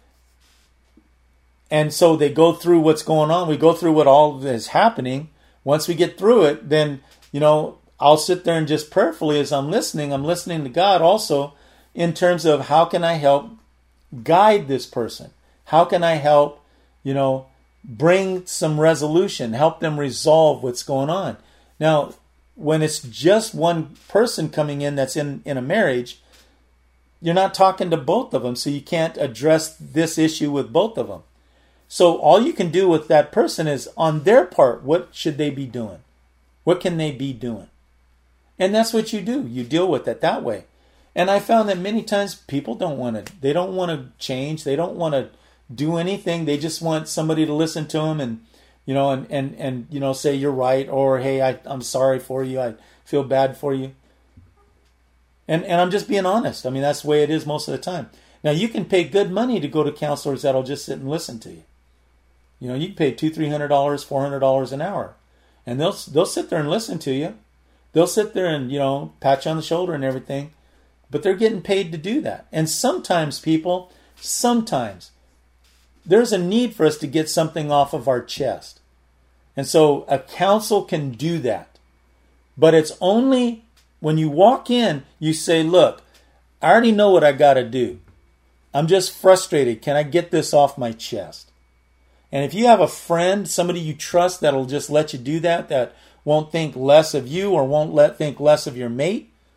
And so they go through what's going on. We go through what all is happening. Once we get through it, then, you know, I'll sit there and just prayerfully as I'm listening, I'm listening to God also in terms of how can I help guide this person? How can I help, you know, bring some resolution, help them resolve what's going on? Now, when it's just one person coming in that's in, in a marriage, you're not talking to both of them, so you can't address this issue with both of them. So all you can do with that person is, on their part, what should they be doing? What can they be doing? And that's what you do. You deal with it that way. And I found that many times people don't want to, they don't want to change. They don't want to do anything. They just want somebody to listen to them and, you know, and, and, and you know, say you're right, or, hey, I, I'm sorry for you. I feel bad for you. And and I'm just being honest. I mean, that's the way it is most of the time. Now, you can pay good money to go to counselors that'll just sit and listen to you. You know, you can pay two, three hundred dollars, four hundred dollars an hour, and they'll they'll sit there and listen to you. They'll sit there and, you know, pat you on the shoulder and everything, but they're getting paid to do that. And sometimes, people, sometimes there's a need for us to get something off of our chest. And so a counsel can do that. But it's only when you walk in, you say, look, I already know what I got to do. I'm just frustrated. Can I get this off my chest? And if you have a friend, somebody you trust that'll just let you do that, that won't think less of you or won't let think less of your mate,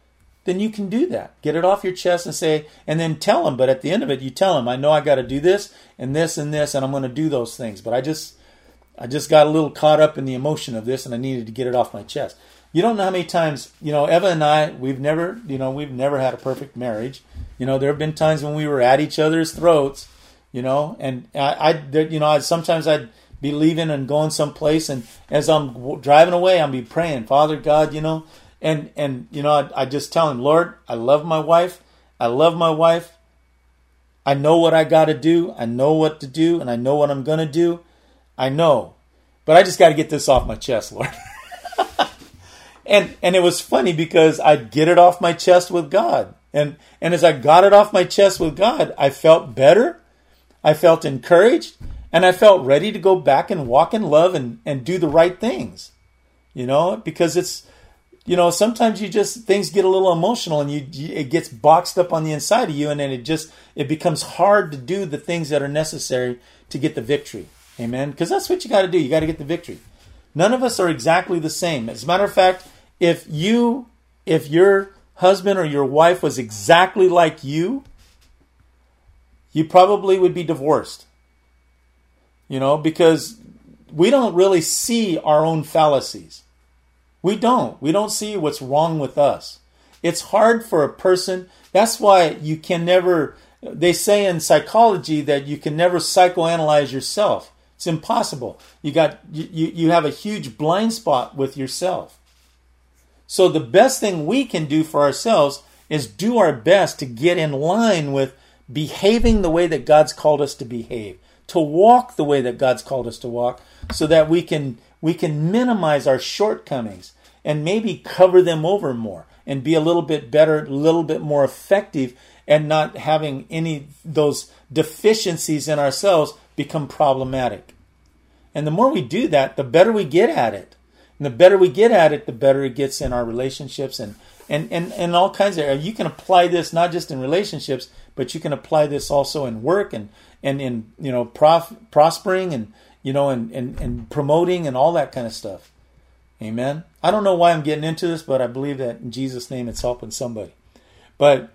then you can do that. Get it off your chest and say, and then tell them. But at the end of it, you tell them, I know I got to do this and this and this, and I'm going to do those things. But I just, I just got a little caught up in the emotion of this, and I needed to get it off my chest. You don't know how many times, you know, Eva and I, we've never, you know, we've never had a perfect marriage. You know, there have been times when we were at each other's throats, you know, and I, I you know, I, sometimes I'd be leaving and going someplace, and as I'm driving away, I'll be praying, Father God, you know, and, and you know, I, I just tell him, Lord, I love my wife. I love my wife. I know what I got to do. I know what to do, and I know what I'm going to do. I know, but I just got to get this off my chest, Lord. and and it was funny because I'd get it off my chest with God. And and as I got it off my chest with God, I felt better. I felt encouraged. And I felt ready to go back and walk in love and, and do the right things. You know, because it's, you know, sometimes you just, things get a little emotional and you, you it gets boxed up on the inside of you. And then it just, it becomes hard to do the things that are necessary to get the victory. Amen. Because that's what you got to do. You got to get the victory. None of us are exactly the same. As a matter of fact, if you, if your husband or your wife was exactly like you, you probably would be divorced. You know, because we don't really see our own fallacies. We don't. We don't see what's wrong with us. It's hard for a person. That's why you can never, they say in psychology that you can never psychoanalyze yourself. It's impossible. You got you, you have a huge blind spot with yourself. So the best thing we can do for ourselves is do our best to get in line with behaving the way that God's called us to behave, to walk the way that God's called us to walk, so that we can we can minimize our shortcomings and maybe cover them over more and be a little bit better, a little bit more effective, and not having any those deficiencies in ourselves become problematic. And the more we do that, the better we get at it. And the better we get at it, the better it gets in our relationships and and, and, and all kinds of, you can apply this not just in relationships, but you can apply this also in work and, and in, you know, prof, prospering and, you know, and, and, and promoting and all that kind of stuff. Amen. I don't know why I'm getting into this, but I believe that in Jesus' name it's helping somebody. But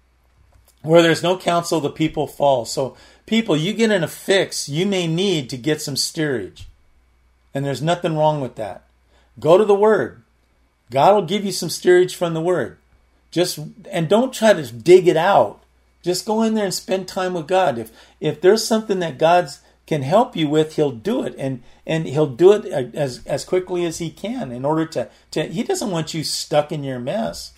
where there's no counsel, the people fall. So people, you get in a fix, you may need to get some steerage. And there's nothing wrong with that. Go to the Word. God will give you some steerage from the Word. Just and don't try to dig it out. Just go in there and spend time with God. If if there's something that God can help you with, He'll do it, and and He'll do it as as quickly as He can. In order to to He doesn't want you stuck in your mess.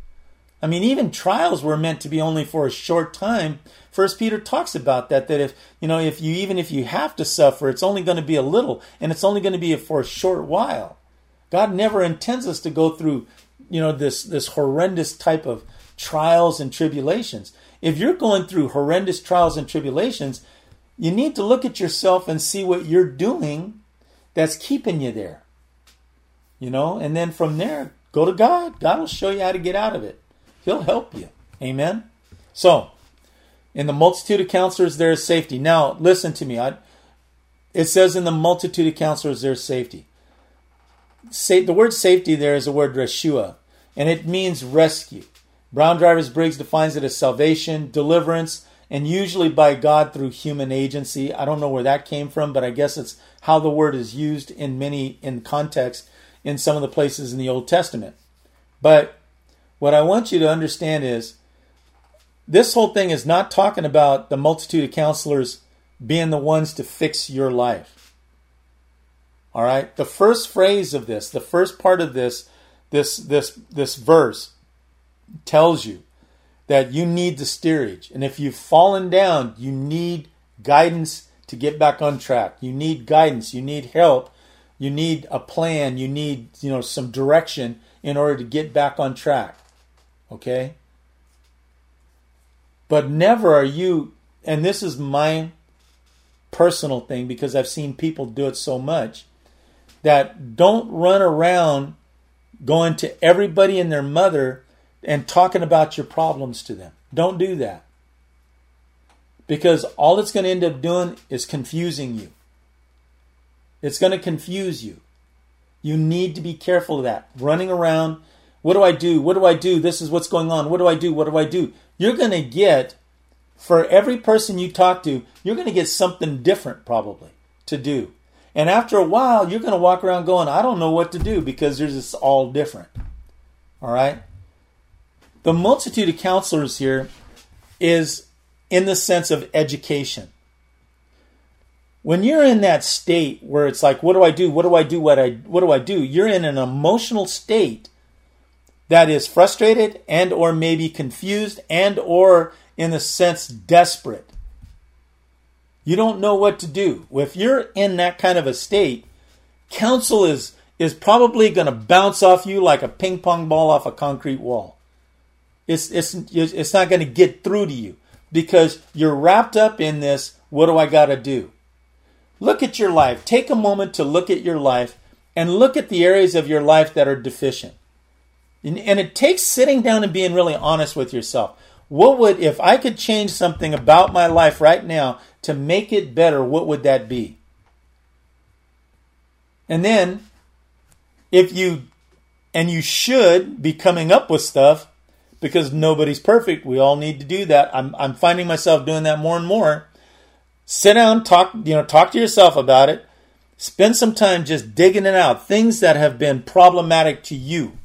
I mean, even trials were meant to be only for a short time. First Peter talks about that. That if you know, if you even if you have to suffer, it's only going to be a little, and it's only going to be for a short while. God never intends us to go through, you know, this, this horrendous type of trials and tribulations. If you're going through horrendous trials and tribulations, you need to look at yourself and see what you're doing that's keeping you there. You know, and then from there, go to God. God will show you how to get out of it. He'll help you. Amen? So, in the multitude of counselors, there is safety. Now, listen to me. I, it says in the multitude of counselors, there's safety. Say, the word safety there is the word reshua, and it means rescue. Brown Drivers Briggs defines it as salvation, deliverance, and usually by God through human agency. I don't know where that came from, but I guess it's how the word is used in many in context in some of the places in the Old Testament. But what I want you to understand is this whole thing is not talking about the multitude of counselors being the ones to fix your life. All right. The first phrase of this, the first part of this, this, this, this verse tells you that you need the steerage. And if you've fallen down, you need guidance to get back on track. You need guidance. You need help. You need a plan. You need, you know, some direction in order to get back on track. Okay. But never are you, and this is my personal thing because I've seen people do it so much, that don't run around going to everybody and their mother and talking about your problems to them. Don't do that. Because all it's going to end up doing is confusing you. It's going to confuse you. You need to be careful of that. Running around What do I do? What do I do? This is what's going on. What do I do? What do I do? You're going to get, for every person you talk to, you're going to get something different probably to do. And after a while, you're going to walk around going, I don't know what to do because there's just all different. All right? The multitude of counselors here is in the sense of education. When you're in that state where it's like, what do I do? What do I do? What I what do I do? You're in an emotional state that is frustrated and or maybe confused and or in a sense desperate. You don't know what to do. If you're in that kind of a state, counsel is is probably going to bounce off you like a ping pong ball off a concrete wall. It's it's it's not going to get through to you because you're wrapped up in this, what do I got to do? Look at your life. Take a moment to look at your life and look at the areas of your life that are deficient. And, and it takes sitting down and being really honest with yourself. What would, if I could change something about my life right now to make it better, what would that be? And then, if you, and you should be coming up with stuff, because nobody's perfect, we all need to do that. I'm I'm finding myself doing that more and more. Sit down, talk, you know, talk to yourself about it. Spend some time just digging it out. Things that have been problematic to you.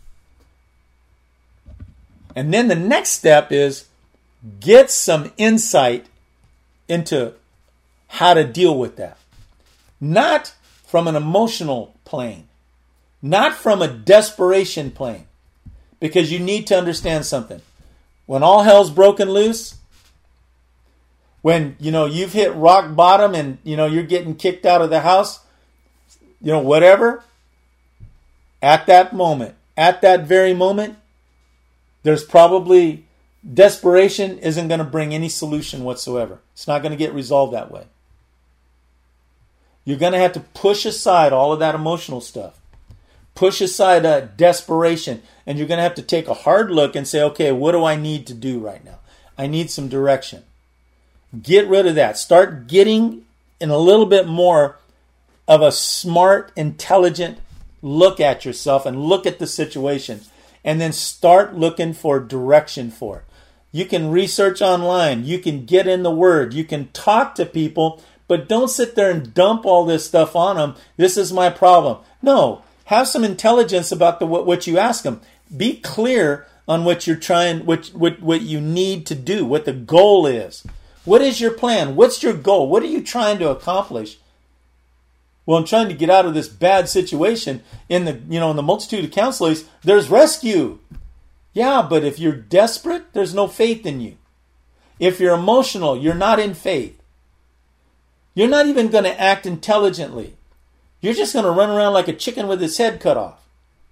And then the next step is get some insight into how to deal with that. Not from an emotional plane. Not from a desperation plane. Because you need to understand something. When all hell's broken loose, when, you know, you've hit rock bottom and, you know, you're getting kicked out of the house, you know, whatever, at that moment, at that very moment, there's probably desperation isn't going to bring any solution whatsoever. It's not going to get resolved that way. You're going to have to push aside all of that emotional stuff. Push aside uh, desperation. And you're going to have to take a hard look and say, okay, what do I need to do right now? I need some direction. Get rid of that. Start getting in a little bit more of a smart, intelligent look at yourself and look at the situation. And then start looking for direction for it. You can research online. You can get in the Word. You can talk to people. But don't sit there and dump all this stuff on them. This is my problem. No. Have some intelligence about the what, what you ask them. Be clear on what you're trying, what, what, what you need to do, what the goal is. What is your plan? What's your goal? What are you trying to accomplish? Well, I'm trying to get out of this bad situation. In the, you know, in the multitude of counselors, there's rescue. Yeah, but if you're desperate, there's no faith in you. If you're emotional, you're not in faith. You're not even going to act intelligently. You're just going to run around like a chicken with its head cut off.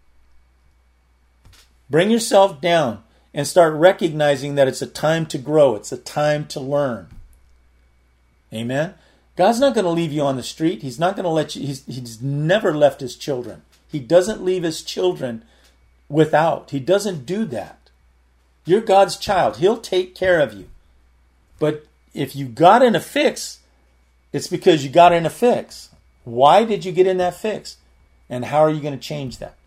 Bring yourself down and start recognizing that it's a time to grow. It's a time to learn. Amen? God's not going to leave you on the street. He's not going to let you, he's, he's never left his children. He doesn't leave his children without. He doesn't do that. You're God's child. He'll take care of you. But if you got in a fix, it's because you got in a fix. Why did you get in that fix? And how are you going to change that?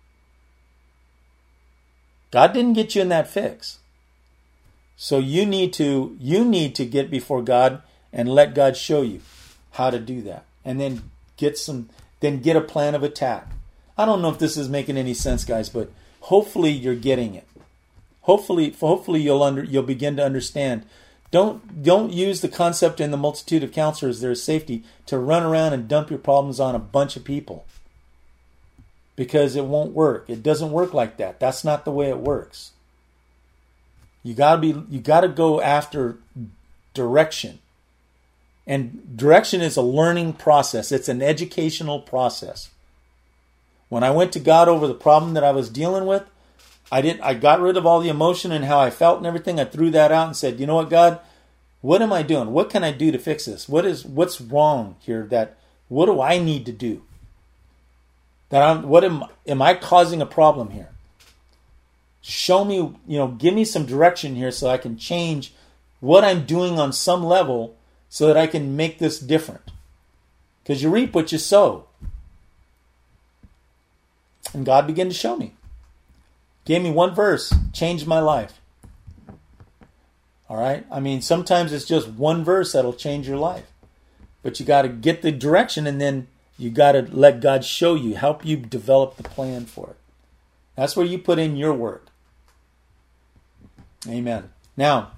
God didn't get you in that fix. So you need to you need to get before God and let God show you how to do that. And then get some then get a plan of attack. I don't know if this is making any sense, guys, but hopefully you're getting it. Hopefully hopefully you'll under you'll begin to understand. Don't don't use the concept in the multitude of counselors, there is safety, to run around and dump your problems on a bunch of people. Because it won't work. It doesn't work like that. That's not the way it works. You gotta be you gotta go after direction. And direction is a learning process. It's an educational process. When I went to God over the problem that I was dealing with, I didn't I got rid of all the emotion and how I felt and everything. I threw that out and said, you know what, God, what am I doing? What can I do to fix this? What is what's wrong here? That what do I need to do? That I'm what am am I causing a problem here? Show me, you know, give me some direction here so I can change what I'm doing on some level so that I can make this different. Because you reap what you sow. And God began to show me. Gave me one verse, changed my life. All right? I mean, sometimes it's just one verse that'll change your life. But you got to get the direction, and then you got to let God show you, help you develop the plan for it. That's where you put in your work. Amen. Now,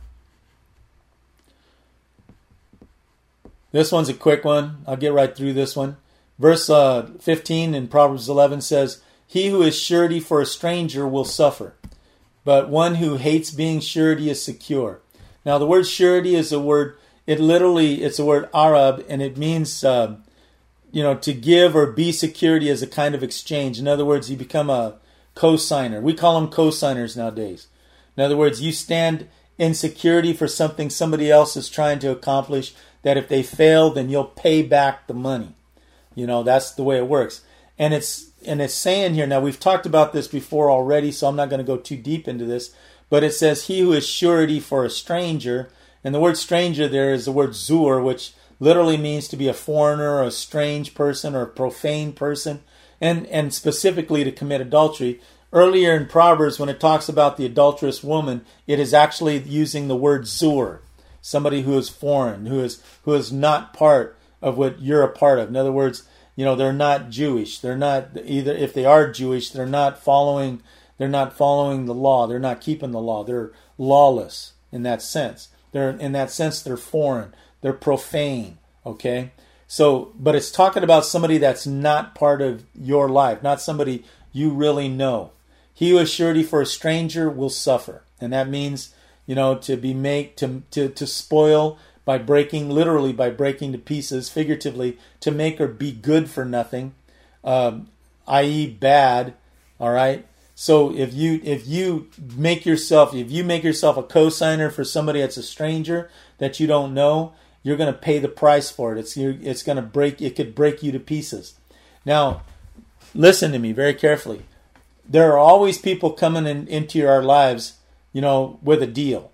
this one's a quick one. I'll get right through this one. Verse uh, fifteen in Proverbs eleven says, "He who is surety for a stranger will suffer, but one who hates being surety is secure." Now, the word surety is a word, it literally, it's a word Arab, and it means, uh, you know, to give or be security as a kind of exchange. In other words, you become a co-signer. We call them co-signers nowadays. In other words, you stand in security for something somebody else is trying to accomplish, that if they fail, then you'll pay back the money. You know, that's the way it works. And it's and it's saying here, now we've talked about this before already, so I'm not going to go too deep into this, but it says, he who is surety for a stranger, and the word stranger there is the word zur, which literally means to be a foreigner, or a strange person, or a profane person, and, and specifically to commit adultery. Earlier in Proverbs, when it talks about the adulterous woman, it is actually using the word zur, somebody who is foreign, who is who is not part of what you're a part of. In other words, you know, they're not Jewish. They're not either. If they are Jewish, they're not following. They're not following the law. They're not keeping the law. They're lawless in that sense. They're in that sense. They're foreign. They're profane. Okay. So, but it's talking about somebody that's not part of your life, not somebody you really know. He who is surety for a stranger will suffer, and that means, you know, to be made to to to spoil. By breaking, literally by breaking to pieces, figuratively, to make or be good for nothing, um, that is bad, all right? So if you if you make yourself, if you make yourself a co-signer for somebody that's a stranger that you don't know, you're going to pay the price for it. It's it's going to break, it could break you to pieces. Now, listen to me very carefully. There are always people coming in, into our lives, you know, with a deal.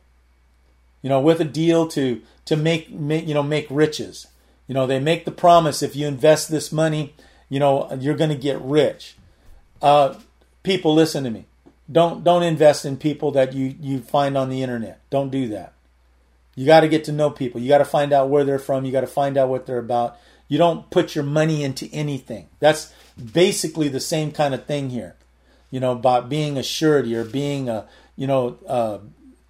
You know, with a deal to to make, make, you know, make riches. You know, they make the promise, if you invest this money, you know, you're going to get rich. Uh, people, listen to me. Don't don't invest in people that you, you find on the internet. Don't do that. You got to get to know people. You got to find out where they're from. You got to find out what they're about. You don't put your money into anything. That's basically the same kind of thing here. You know, about being a surety or being a, you know, uh,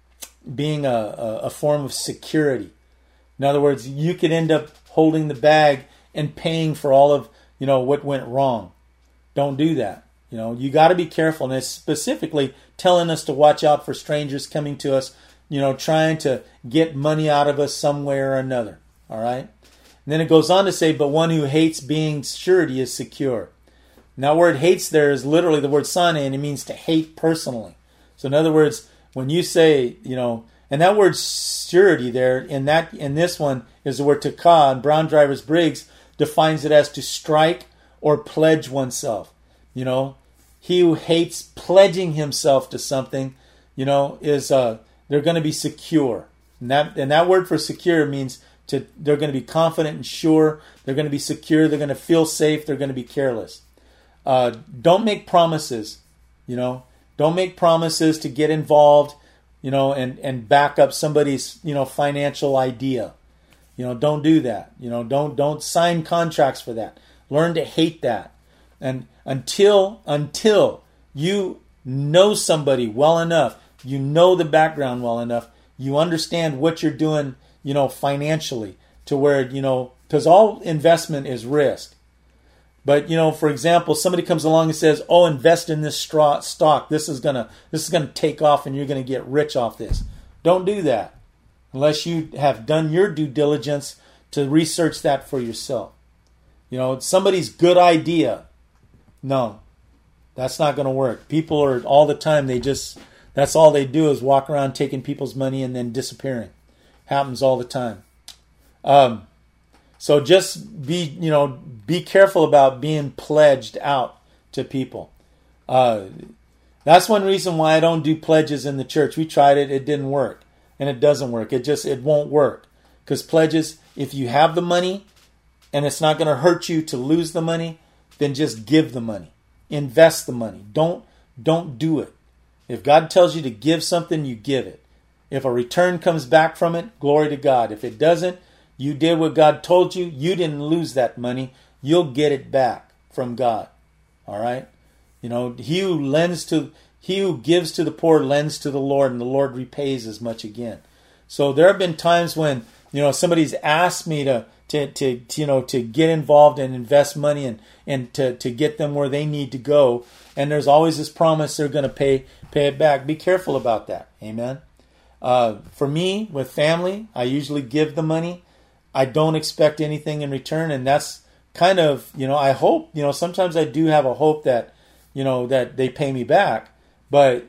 being a, a, a form of security. In other words, you could end up holding the bag and paying for all of, you know, what went wrong. Don't do that. You know, you got to be careful. And it's specifically telling us to watch out for strangers coming to us, you know, trying to get money out of us some way or another. All right. And then it goes on to say, but one who hates being surety is secure. Now, word hates there is literally the word sane, and it means to hate personally. So in other words, when you say, you know, and that word surety there, in that in this one is the word taka, and Brown Drivers Briggs defines it as to strike or pledge oneself. You know, he who hates pledging himself to something, you know, is uh, they're going to be secure. And that and that word for secure means to they're going to be confident and sure. They're going to be secure. They're going to feel safe. They're going to be careless. Uh, don't make promises. You know, don't make promises to get involved. You know, and, and back up somebody's, you know, financial idea. You know, don't do that. You know, don't don't sign contracts for that. Learn to hate that. And until until you know somebody well enough, you know the background well enough, you understand what you're doing, you know, financially, to where, you know, because all investment is risk. But, you know, for example, somebody comes along and says, "Oh, invest in this straw stock. This is gonna this is gonna take off, and you're gonna get rich off this." Don't do that unless you have done your due diligence to research that for yourself. You know, somebody's good idea. No, that's not going to work. People are all the time. They just that's all they do is walk around taking people's money and then disappearing. Happens all the time. Um, so just be you know. Be careful about being pledged out to people. Uh, that's one reason why I don't do pledges in the church. We tried it. It didn't work. And it doesn't work. It just, it won't work. Because pledges, if you have the money and it's not going to hurt you to lose the money, then just give the money. Invest the money. Don't, don't do it. If God tells you to give something, you give it. If a return comes back from it, glory to God. If it doesn't, you did what God told you. You didn't lose that money. You'll get it back from God. All right? You know, he who lends to, he who gives to the poor lends to the Lord, and the Lord repays as much again. So there have been times when, you know, somebody's asked me to, to, to, to you know, to get involved and invest money and, and to, to get them where they need to go. And there's always this promise they're going to pay, pay it back. Be careful about that. Amen. Uh, for me, with family, I usually give the money. I don't expect anything in return. And that's kind of, you know, I hope, you know, sometimes I do have a hope that, you know, that they pay me back. But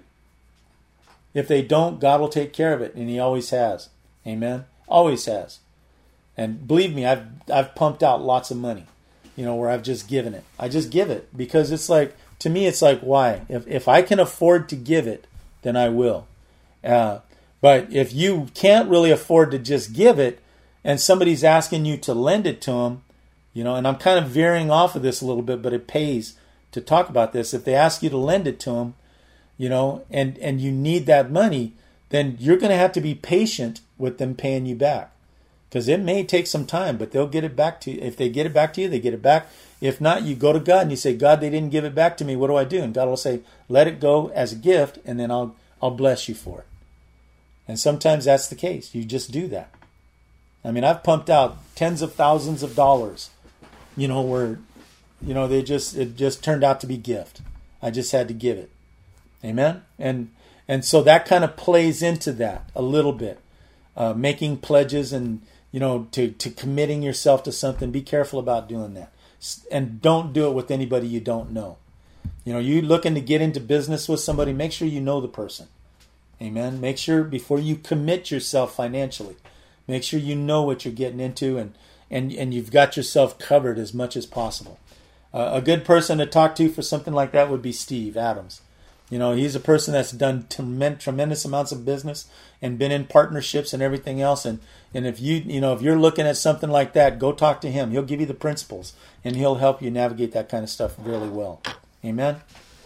if they don't, God will take care of it. And he always has. Amen. Always has. And believe me, I've, I've pumped out lots of money, you know, where I've just given it. I just give it because it's like, to me, it's like, why? If, if I can afford to give it, then I will. Uh, But if you can't really afford to just give it and somebody's asking you to lend it to them, you know, and I'm kind of veering off of this a little bit, but it pays to talk about this. If they ask you to lend it to them, you know, and, and you need that money, then you're going to have to be patient with them paying you back. Because it may take some time, but they'll get it back to you. If they get it back to you, they get it back. If not, you go to God and you say, God, they didn't give it back to me. What do I do? And God will say, let it go as a gift, and then I'll I'll bless you for it. And sometimes that's the case. You just do that. I mean, I've pumped out tens of thousands of dollars, you know, where, you know, they just, it just turned out to be gift. I just had to give it. Amen. And, and so that kind of plays into that a little bit, uh, making pledges and, you know, to, to committing yourself to something. Be careful about doing that. And don't do it with anybody you don't know. You know, you looking to get into business with somebody, make sure you know the person. Amen. Make sure before you commit yourself financially, make sure you know what you're getting into and, and, and you've got yourself covered as much as possible. Uh, a good person to talk to for something like that would be Steve Adams. You know, he's a person that's done tremendous, tremendous amounts of business and been in partnerships and everything else. And, and if you, you know, if you're looking at something like that, go talk to him. He'll give you the principles and he'll help you navigate that kind of stuff really well. Amen.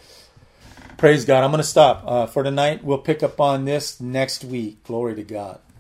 Praise God. I'm going to stop uh, for tonight. We'll pick up on this next week. Glory to God.